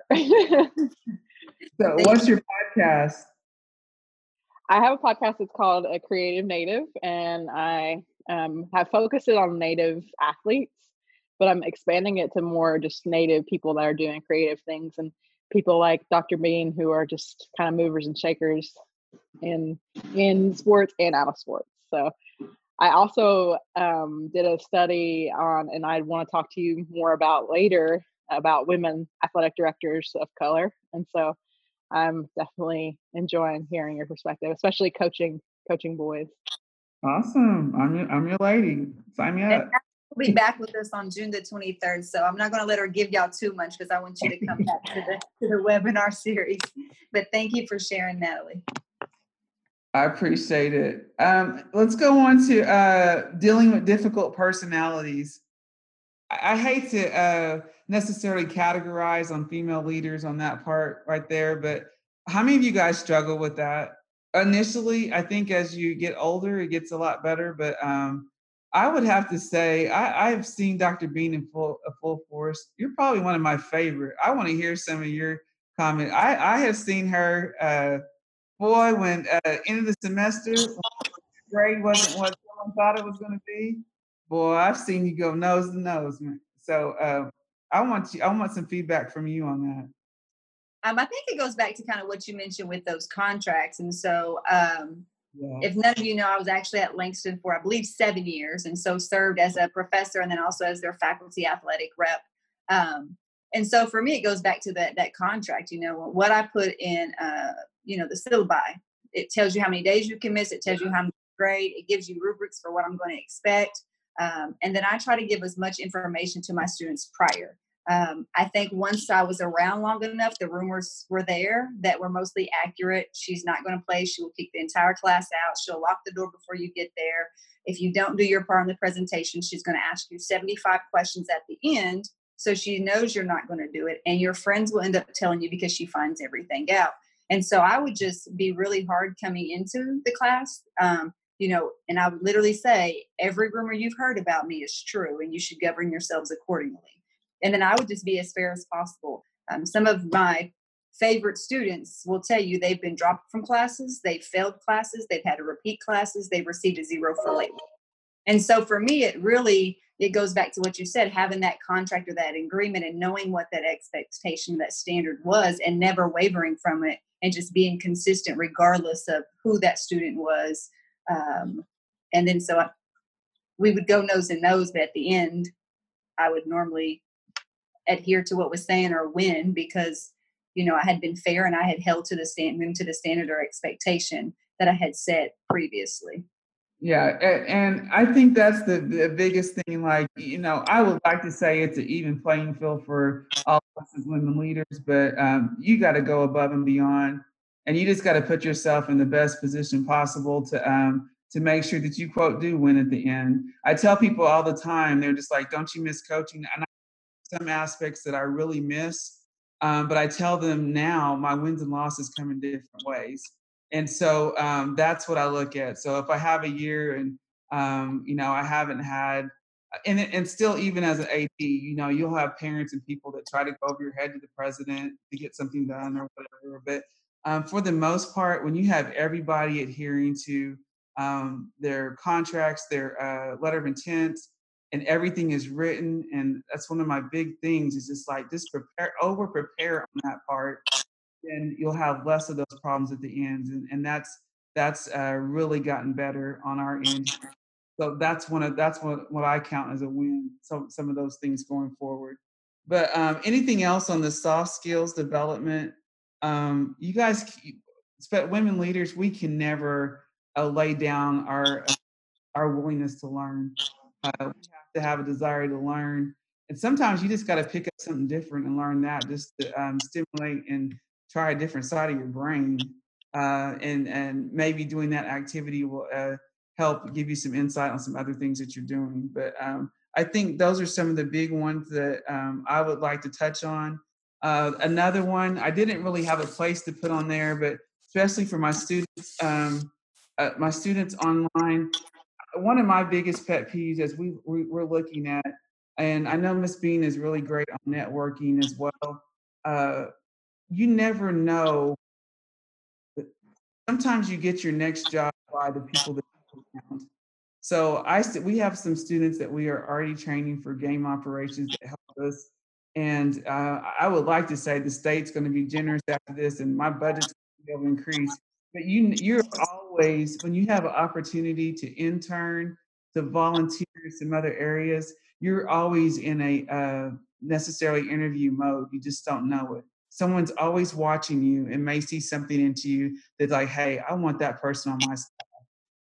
So what's your podcast? I have a podcast that's called A Creative Native, and I um, have focused it on Native athletes, but I'm expanding it to more just Native people that are doing creative things and people like Doctor Bean who are just kind of movers and shakers in in sports and out of sports. So I also um, did a study on, and I want to talk to you more about later about women athletic directors of color, and so I'm definitely enjoying hearing your perspective, especially coaching coaching boys. Awesome. I'm your, I'm your lady. Sign me And up. will be back with us on June the twenty-third. So I'm not going to let her give y'all too much because I want you to come back to the, to the webinar series. But thank you for sharing, Natalie. I appreciate it. Um, let's go on to uh, dealing with difficult personalities. I, I hate to uh, necessarily categorize on female leaders on that part right there, but how many of you guys struggle with that? Initially, I think as you get older, it gets a lot better, but um, I would have to say, I, I've seen Doctor Bean in full, uh, full force. You're probably one of my favorite. I want to hear some of your comment. I, I have seen her, uh, boy, when uh, end of the semester, when grade wasn't what someone thought it was going to be. Boy, I've seen you go nose to nose, man. So uh, I want you, I want some feedback from you on that. Um, I think it goes back to kind of what you mentioned with those contracts. And so um, Yeah. if none of you know, I was actually at Langston for, I believe, seven years. And so served as a professor and then also as their faculty athletic rep. Um, and so for me, it goes back to that, that contract, you know, what I put in, uh, you know, the syllabi. It tells you how many days you can miss. It tells you how many grade. It gives you rubrics for what I'm going to expect. Um, and then I try to give as much information to my students prior. Um, I think once I was around long enough, the rumors were there that were mostly accurate. She's not going to play. She will kick the entire class out. She'll lock the door before you get there. If you don't do your part in the presentation, she's going to ask you seventy-five questions at the end. So she knows you're not going to do it. And your friends will end up telling you because she finds everything out. And so I would just be really hard coming into the class. Um, you know, and I would literally say, every rumor you've heard about me is true, and you should govern yourselves accordingly. And then I would just be as fair as possible. Um, some of my favorite students will tell you they've been dropped from classes, they've failed classes, they've had to repeat classes, they've received a zero for late. And so for me, it really, it goes back to what you said, having that contract or that agreement and knowing what that expectation, that standard was, and never wavering from it, and just being consistent regardless of who that student was. Um, and then so I, we would go nose and nose, but at the end, I would normally adhere to what was saying or win because, you know, I had been fair and I had held to the stand, to the standard or expectation that I had set previously. Yeah, and, and I think that's the, the biggest thing. Like, you know, I would like to say it's an even playing field for all of us as women leaders, but um, you got to go above and beyond, and you just got to put yourself in the best position possible to um, to make sure that you, quote, do win at the end. I tell people all the time, they're just like, don't you miss coaching? And I some aspects that I really miss. Um, but I tell them now my wins and losses come in different ways. And so um, that's what I look at. So if I have a year and, um, you know, I haven't had, and, and still even as an A P, you know, you'll have parents and people that try to go over your head to the president to get something done or whatever. But um, for the most part, when you have everybody adhering to um, their contracts, their uh, letter of intent, and everything is written, and that's one of my big things is just like just prepare, over prepare on that part, and you'll have less of those problems at the end, and, and that's that's uh, really gotten better on our end. So that's one of that's what what I count as a win. So some of those things going forward. But um, anything else on the soft skills development? Um, you guys, women leaders, we can never uh, lay down our uh, our willingness to learn. Uh, we have to have a desire to learn. And sometimes you just got to pick up something different and learn that just to um, stimulate and try a different side of your brain. Uh, and, and maybe doing that activity will uh, help give you some insight on some other things that you're doing. But um, I think those are some of the big ones that um, I would like to touch on. Uh, another one, I didn't really have a place to put on there, but especially for my students, um, uh, my students online, one of my biggest pet peeves as we, we we're looking at, and I know Miss Bean is really great on networking as well. Uh, you never know. Sometimes you get your next job by the people that you found. So I we have some students that we are already training for game operations that help us. And uh, I would like to say the state's going to be generous after this, and my budget's going to be able to increase. But you, you're always, when you have an opportunity to intern, to volunteer in some other areas, you're always in a uh, necessarily interview mode. You just don't know it. Someone's always watching you and may see something into you that's like, hey, I want that person on my staff.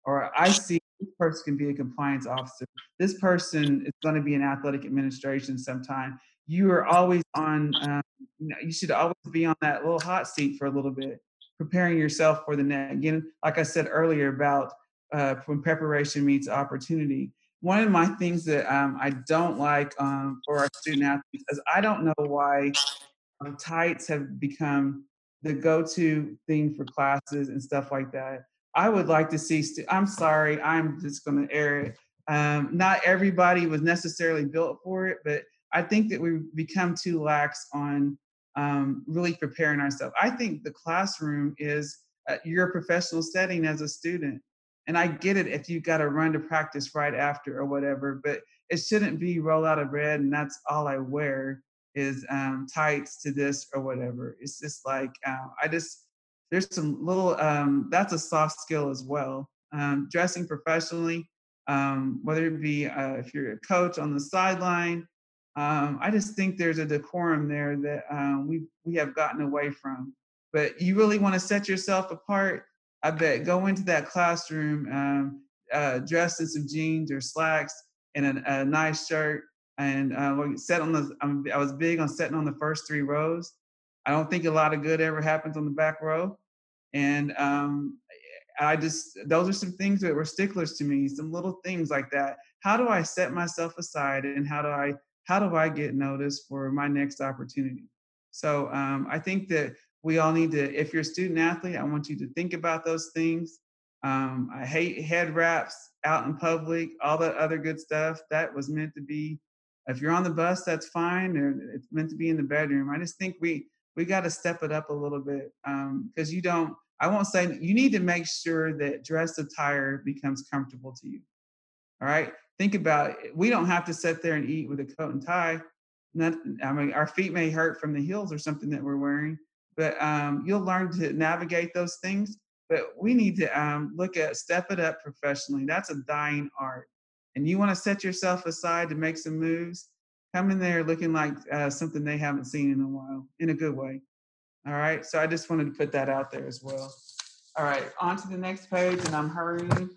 or I see this person can be a compliance officer. This person is going to be in athletic administration sometime. You are always on, um, you know, you should always be on that little hot seat for a little bit, preparing yourself for the next. Again, like I said earlier about uh, when preparation meets opportunity. One of my things that um, I don't like um, for our student athletes is I don't know why um, tights have become the go-to thing for classes and stuff like that. I would like to see, stu- I'm sorry, I'm just going to air it. Um, not everybody was necessarily built for it, but I think that we've become too lax on um, really preparing ourselves. I think the classroom is uh, your professional setting as a student. And I get it if you got to run to practice right after or whatever, but it shouldn't be roll out of bed and that's all I wear is um, tights to this or whatever. It's just like, uh, I just, there's some little, um, that's a soft skill as well. Um, dressing professionally, um, whether it be uh, if you're a coach on the sideline, um, I just think there's a decorum there that um, we we have gotten away from. But you really want to set yourself apart, I bet go into that classroom um, uh, dressed in some jeans or slacks and a, a nice shirt and uh, like set on the. I'm, I was big on setting on the first three rows. I don't think a lot of good ever happens on the back row, and um, I just those are some things that were sticklers to me. Some little things like that. How do I set myself aside, and how do I how do I get noticed for my next opportunity? So um, I think that we all need to. If you're a student athlete, I want you to think about those things. Um, I hate head wraps out in public, all that other good stuff. That was meant to be. If you're on the bus, that's fine. Or it's meant to be in the bedroom. I just think we we got to step it up a little bit because um, you don't. I won't say you need to make sure that dress attire becomes comfortable to you. All right. Think about it. We don't have to sit there and eat with a coat and tie. Not, I mean, our feet may hurt from the heels or something that we're wearing, but um, you'll learn to navigate those things. But we need to um, look at step it up professionally. That's a dying art. And you want to set yourself aside to make some moves. Come in there looking like uh, something they haven't seen in a while, in a good way. All right. So I just wanted to put that out there as well. All right. On to the next page, and I'm hurrying.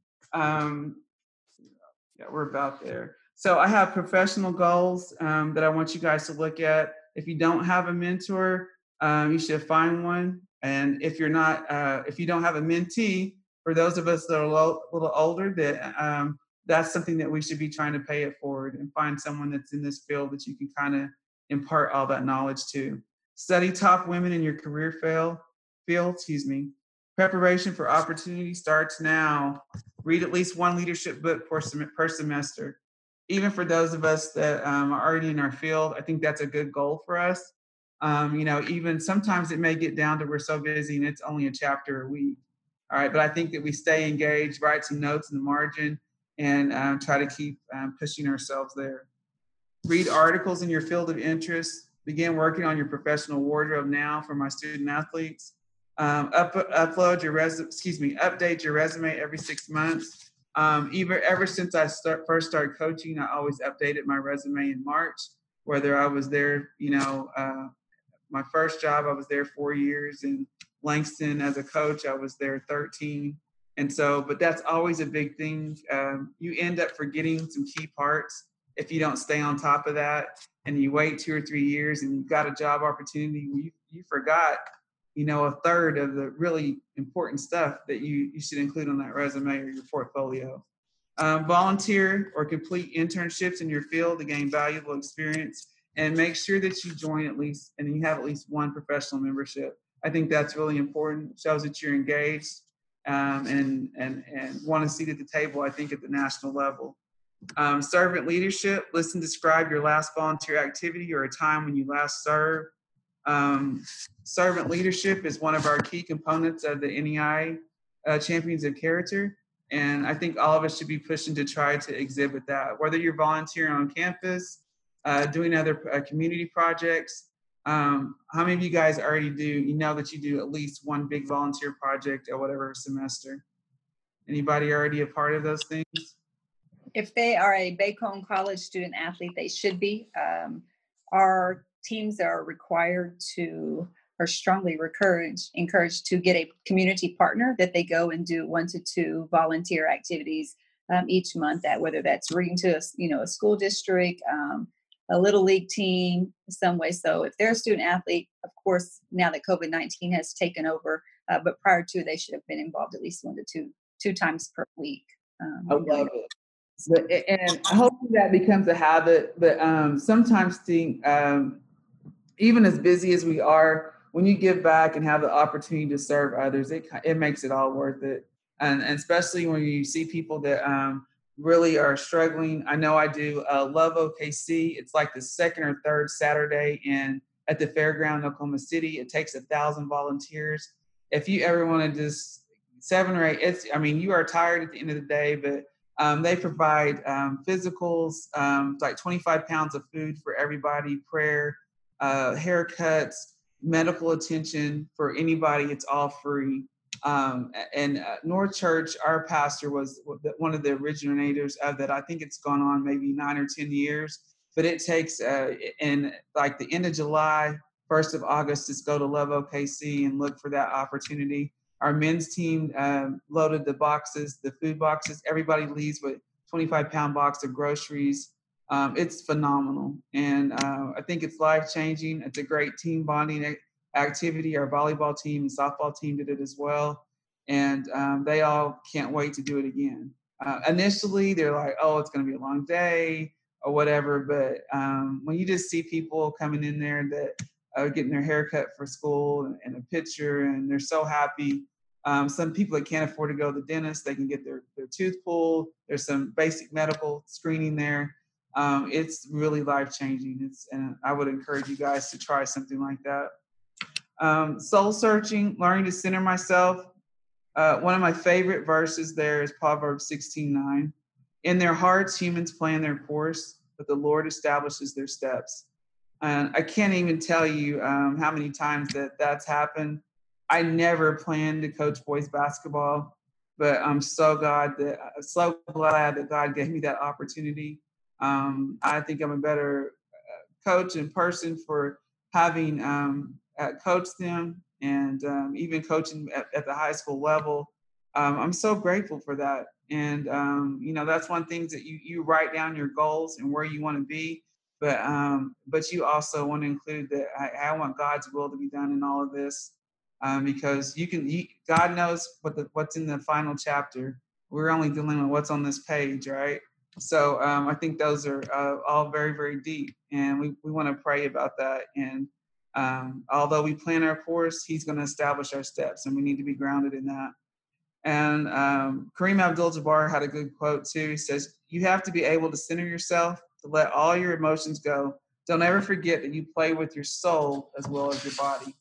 Um, yeah, we're about there. So I have professional goals um, that I want you guys to look at. If you don't have a mentor, um, you should find one. And if you're not, uh, if you don't have a mentee, for those of us that are a little, little older, that um, that's something that we should be trying to pay it forward and find someone that's in this field that you can kind of impart all that knowledge to. Study top women in your career field. Field, excuse me. Preparation for opportunity starts now. Read at least one leadership book per, sem- per semester. Even for those of us that um, are already in our field, I think that's a good goal for us. Um, you know, even sometimes it may get down to we're so busy and it's only a chapter a week. All right, but I think that we stay engaged, write some notes in the margin, and um, try to keep um, pushing ourselves there. Read articles in your field of interest. Begin working on your professional wardrobe now for my student athletes. Um, up, upload your resume, excuse me, update your resume every six months. Um, even ever since I start, first started coaching, I always updated my resume in March, whether I was there, you know, uh, my first job, I was there four years in Langston as a coach, I was there thirteen. And so, but that's always a big thing. Um, you end up forgetting some key parts if you don't stay on top of that and you wait two or three years and you've got a job opportunity, you, you forgot, you know, a third of the really important stuff that you, you should include on that resume or your portfolio. Um, volunteer or complete internships in your field to gain valuable experience, and make sure that you join at least, and you have at least one professional membership. I think that's really important. It shows that you're engaged um, and, and, and want a seat at the table, I think, at the national level. Um, servant leadership, list and describe your last volunteer activity or a time when you last served. Um, servant leadership is one of our key components of the N E I uh, Champions of Character. And I think all of us should be pushing to try to exhibit that, whether you're volunteering on campus, uh, doing other uh, community projects. Um, how many of you guys already do, you know that you do at least one big volunteer project at whatever semester? Anybody already a part of those things? If they are a Bacone College student athlete, they should be. Um, our teams are required to are strongly encouraged, encouraged to get a community partner that they go and do one to two volunteer activities um, each month, at whether that's reading to a, you know, a school district, um, a little league team, some way. So if they're a student athlete, of course, now that COVID nineteen has taken over, uh, but prior to, they should have been involved at least one to two two times per week. Um, I love it. But, and hopefully that becomes a habit. But um, sometimes think, um, even as busy as we are, when you give back and have the opportunity to serve others, it it makes it all worth it. And, and especially when you see people that um, really are struggling. I know I do uh, Love O K C. It's like the second or third Saturday in at the fairground in Oklahoma City. It takes a thousand volunteers. If you ever want to just seven or eight, it's, I mean, you are tired at the end of the day, but um, they provide um, physicals, um, like twenty-five pounds of food for everybody, prayer, uh, haircuts, medical attention for anybody. It's all free. Um, and uh, North Church, our pastor was one of the originators of that. I think it's gone on maybe nine or ten years, but it takes, uh, in like the end of July, first of August, just go to Love O K C and look for that opportunity. Our men's team um, loaded the boxes, the food boxes. Everybody leaves with twenty-five pound box of groceries. Um, it's phenomenal. And uh, I think it's life changing. It's a great team bonding activity. Our volleyball team and softball team did it as well. And um, they all can't wait to do it again. Uh, initially, they're like, oh, it's going to be a long day or whatever. But um, when you just see people coming in there that are getting their hair cut for school and, and a picture, and they're so happy. Um, some people that can't afford to go to the dentist, they can get their, their tooth pulled. There's some basic medical screening there. Um, it's really life-changing. It's, and I would encourage you guys to try something like that. Um, soul searching, learning to center myself. Uh, one of my favorite verses there is Proverbs sixteen nine. In their hearts, humans plan their course, but the Lord establishes their steps. And I can't even tell you um, how many times that that's happened. I never planned to coach boys basketball, but I'm so glad that so glad that God gave me that opportunity. Um, I think I'm a better coach and person for having um, uh, coached them, and um, even coaching at, at the high school level. Um, I'm so grateful for that. And um, you know, that's one thing that you you write down your goals and where you want to be, but um, but you also want to include that I, I want God's will to be done in all of this. Um, because you can, you, God knows what the, what's in the final chapter. We're only dealing with what's on this page, right? So um, I think those are uh, all very, very deep, and we, we want to pray about that. And um, although we plan our course, He's going to establish our steps, and we need to be grounded in that. And um, Kareem Abdul-Jabbar had a good quote too. He says, "You have to be able to center yourself, to let all your emotions go. Don't ever forget that you play with your soul as well as your body."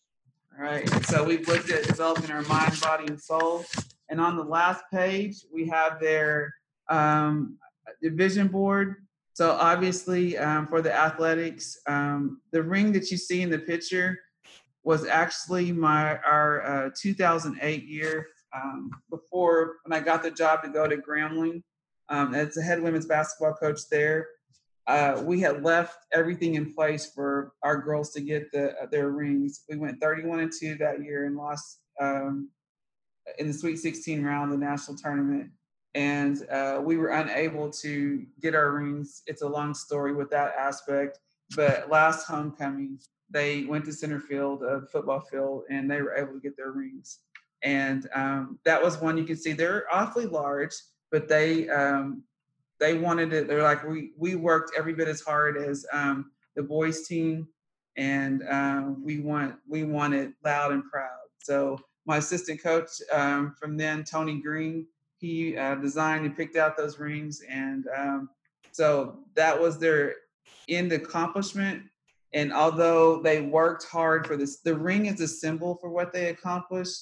All right, so we've looked at developing our mind, body, and soul. And on the last page, we have their um, division board. So obviously um, for the athletics, um, the ring that you see in the picture was actually my our uh, two thousand eight year um, before when I got the job to go to Grambling um, as the head women's basketball coach there. Uh, we had left everything in place for our girls to get the, uh, their rings. We went thirty-one and two that year and lost um, in the Sweet sixteen round of the national tournament. And uh, we were unable to get our rings. It's a long story with that aspect. But last homecoming, they went to center field, a football field, and they were able to get their rings. And um, that was one you can see. They're awfully large, but they um, they wanted it. They're like, we we worked every bit as hard as um, the boys team, and um, we want we want it loud and proud. So my assistant coach um, from then, Tony Green, he uh, designed and picked out those rings, and um, so that was their end accomplishment. And although they worked hard for this, the ring is a symbol for what they accomplished.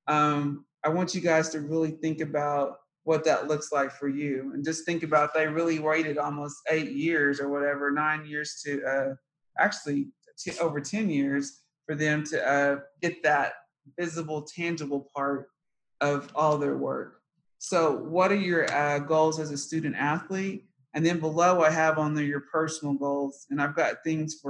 Um, I want you guys to really think about what that looks like for you, and just think about they really waited almost eight years or whatever, nine years to uh, actually t- over ten years for them to uh, get that visible, tangible part of all their work. So what are your uh, goals as a student athlete? And then below I have on there your personal goals, and I've got things for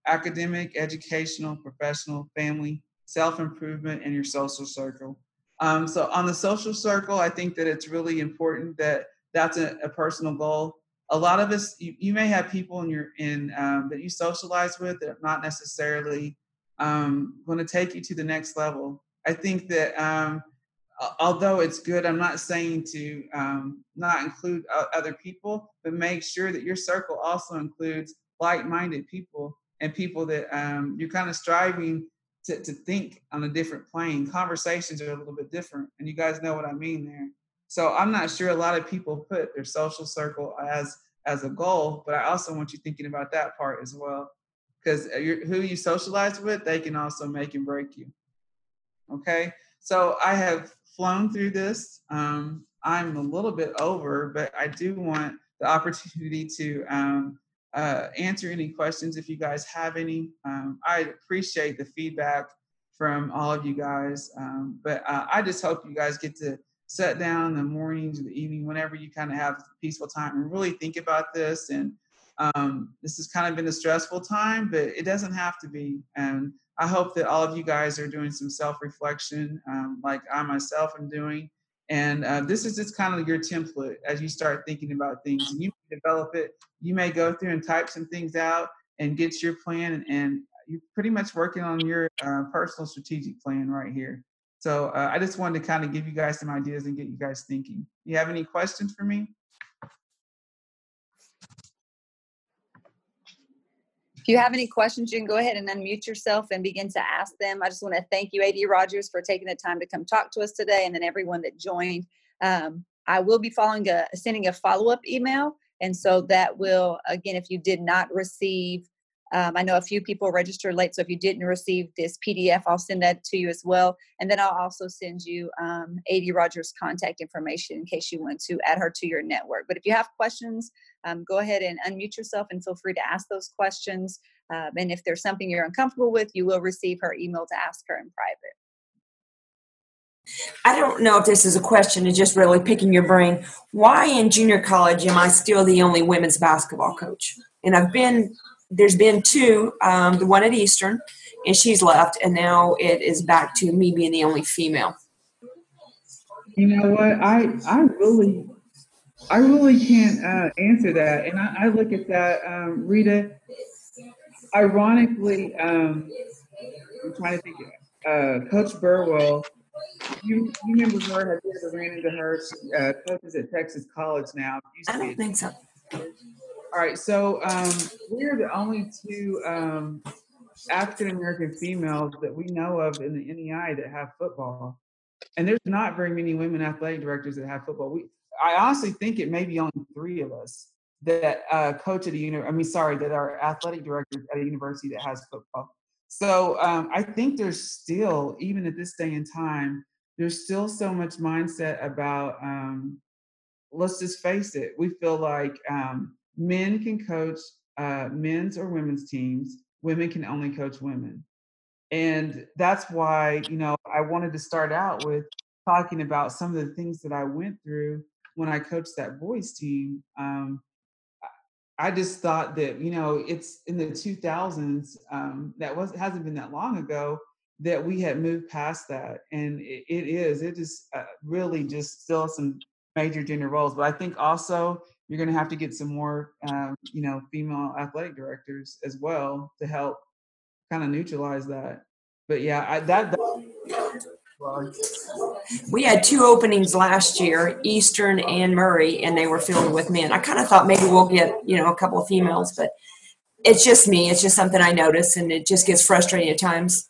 academic, educational, professional, family, self-improvement, and your social circle. Um, so on the social circle, I think that it's really important that that's a, a personal goal. A lot of us, you, you may have people in your in um, that you socialize with that are not necessarily um, going to take you to the next level. I think that um, although it's good, I'm not saying to um, not include other people, but make sure that your circle also includes like-minded people and people that um, you're kind of striving to, to think on a different plane. Conversations are a little bit different, and you guys know what I mean there. So I'm not sure a lot of people put their social circle as as a goal, but I also want you thinking about that part as well, because who you socialize with, they can also make and break you. Okay, so I have flown through this. Um, I'm a little bit over, but I do want the opportunity to um, uh, answer any questions if you guys have any. Um, I appreciate the feedback from all of you guys, um, but uh, I just hope you guys get to sit down in the mornings or the evening, whenever you kind of have a peaceful time, and really think about this. And um, this has kind of been a stressful time, but it doesn't have to be. And I hope that all of you guys are doing some self-reflection, um, like I myself am doing. And uh, this is just kind of your template as you start thinking about things. And you may develop it. You may go through and type some things out and get your plan. And, and you're pretty much working on your uh, personal strategic plan right here. So uh, I just wanted to kind of give you guys some ideas and get you guys thinking. You have any questions for me? If you have any questions, you can go ahead and unmute yourself and begin to ask them. I just want to thank you, A D Rogers, for taking the time to come talk to us today, and then everyone that joined. Um, I will be following a, sending a follow-up email, and so that will, again, if you did not receive, um, I know a few people registered late, so if you didn't receive this P D F, I'll send that to you as well, and then I'll also send you um, A D Rogers' contact information in case you want to add her to your network. But if you have questions, Um, go ahead and unmute yourself and feel free to ask those questions. Um, and if there's something you're uncomfortable with, you will receive her email to ask her in private. I don't know if this is a question, it's just really picking your brain. Why in junior college am I still the only women's basketball coach? And I've been, there's been two, um, the one at Eastern, and she's left, and now it is back to me being the only female. You know what? I, I really... I really can't uh, answer that. And I, I look at that, um, Rita, ironically, um, I'm trying to think, uh, Coach Burwell, you, you remember her, have you ever ran into her? She uh, coaches at Texas College now. I don't think so. All right, so um, we're the only two um, African-American females that we know of in the N E I that have football. And there's not very many women athletic directors that have football. We, I honestly think it may be only three of us that uh, coach at a uni- I mean, sorry, that are athletic directors at a university that has football. So um, I think there's still, even at this day and time, there's still so much mindset about, um, let's just face it, we feel like um, men can coach uh, men's or women's teams, women can only coach women. And that's why, you know, I wanted to start out with talking about some of the things that I went through when I coached that boys team. Um, I just thought that, you know, it's in the two thousands, um, that was hasn't been that long ago, that we had moved past that. And it, it is, it is uh, really just still some major gender roles. But I think also you're going to have to get some more, um, you know, female athletic directors as well to help kind of neutralize that. But yeah, I, that, that well, we had two openings last year, Eastern and Murray, and they were filled with men. I kind of thought maybe we'll get, you know, a couple of females, but it's just me. It's just something I notice, and it just gets frustrating at times.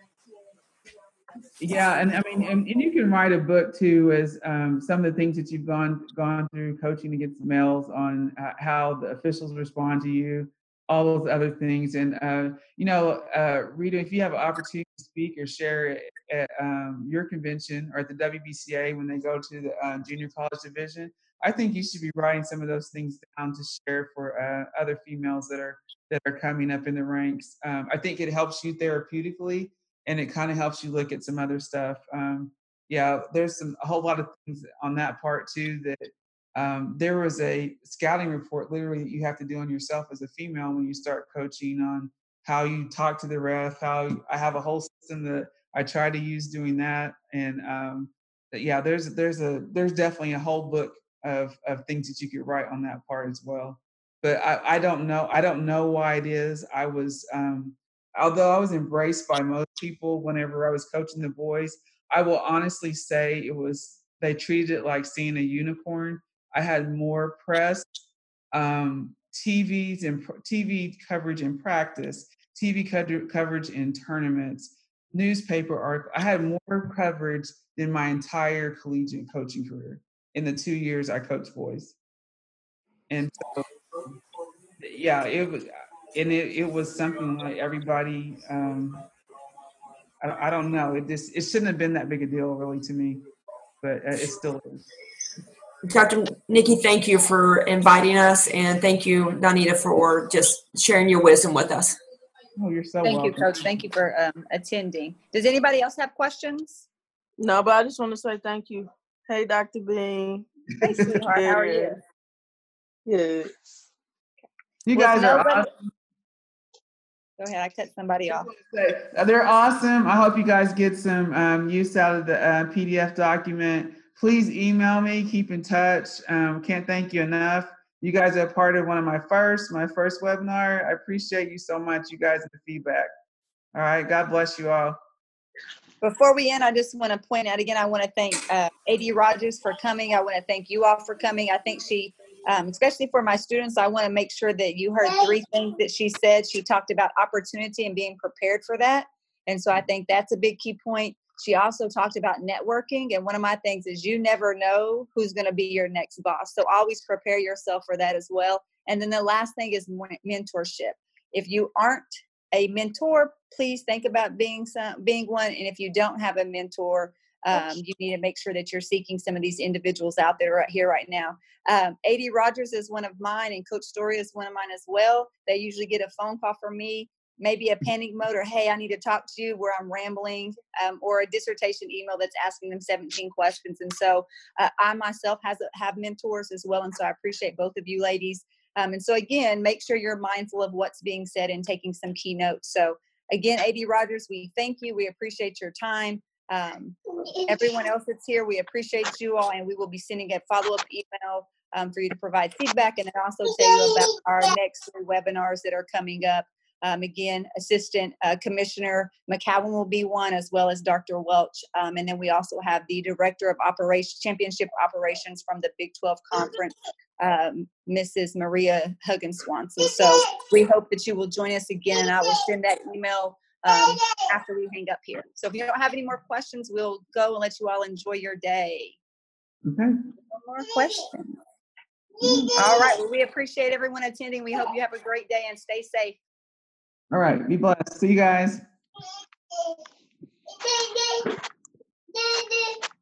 Yeah, and I mean, and, and you can write a book too, as um, some of the things that you've gone gone through coaching against males, on uh, how the officials respond to you, all those other things. And uh, you know, uh, Rita, if you have an opportunity to speak or share at um, your convention or at the W B C A when they go to the uh, junior college division, I think you should be writing some of those things down to share for uh, other females that are that are coming up in the ranks. Um, I think it helps you therapeutically. And it kind of helps you look at some other stuff. Um, yeah, there's some a whole lot of things on that part too. That um, there was a scouting report literally that you have to do on yourself as a female when you start coaching on how you talk to the ref, how you, I have a whole system that I try to use doing that. And um, but yeah, there's there's a there's definitely a whole book of of things that you could write on that part as well. But I, I don't know I don't know why it is. I was um, although I was embraced by most people whenever I was coaching the boys, I will honestly say it was they treated it like seeing a unicorn. I had more press, um, T Vs and T V coverage in practice, T V co- coverage in tournaments, newspaper article. I had more coverage than my entire collegiate coaching career in the two years I coached boys. And so, yeah, it was, and it, it was something like everybody. Um, I, I don't know. It just it shouldn't have been that big a deal, really, to me, but uh, it still is. Doctor Nikki, thank you for inviting us, and thank you, Donita, for just sharing your wisdom with us. Oh, you're so Thank you, welcome. Coach. Thank you for um, attending. Does anybody else have questions? No, but I just want to say thank you. Hey, Doctor Bean. Hey, sweetheart. How are you? Yeah. You Was guys are nobody- awesome. Go ahead. I cut somebody off. They're awesome. I hope you guys get some um, use out of the uh, P D F document. Please email me. Keep in touch. Um, can't thank you enough. You guys are part of one of my first, my first webinar. I appreciate you so much, you guys, and the feedback. All right. God bless you all. Before we end, I just want to point out again, I want to thank uh, A D Rogers for coming. I want to thank you all for coming. I think she, um, especially for my students, I want to make sure that you heard three things that she said. She talked about opportunity and being prepared for that. And so I think that's a big key point. She also talked about networking. And one of my things is you never know who's going to be your next boss. So always prepare yourself for that as well. And then the last thing is mentorship. If you aren't a mentor, please think about being some, being one. And if you don't have a mentor, um, you need to make sure that you're seeking some of these individuals out there right here, right now. Um, A D Rogers is one of mine, and Coach Story is one of mine as well. They usually get a phone call from me, maybe a panic mode, or hey, I need to talk to you, where I'm rambling, um, or a dissertation email that's asking them seventeen questions. And so uh, I myself has a, have mentors as well. And so I appreciate both of you ladies. Um, and so again, make sure you're mindful of what's being said and taking some key notes. So again, A D Rogers, we thank you. We appreciate your time. Um, everyone else that's here, we appreciate you all, and we will be sending a follow-up email um, for you to provide feedback, and then also tell you about our next three webinars that are coming up. Um, again, Assistant uh, Commissioner McCowan will be one, as well as Doctor Welch. Um, and then we also have the Director of Operations, Championship Operations from the Big twelve Conference, um, Missus Maria Huggins Swanson. So we hope that you will join us again, and I will send that email um, after we hang up here. So if you don't have any more questions, we'll go and let you all enjoy your day. Okay. No more questions. All right. Well, we appreciate everyone attending. We hope you have a great day and stay safe. All right. Be blessed. See you guys.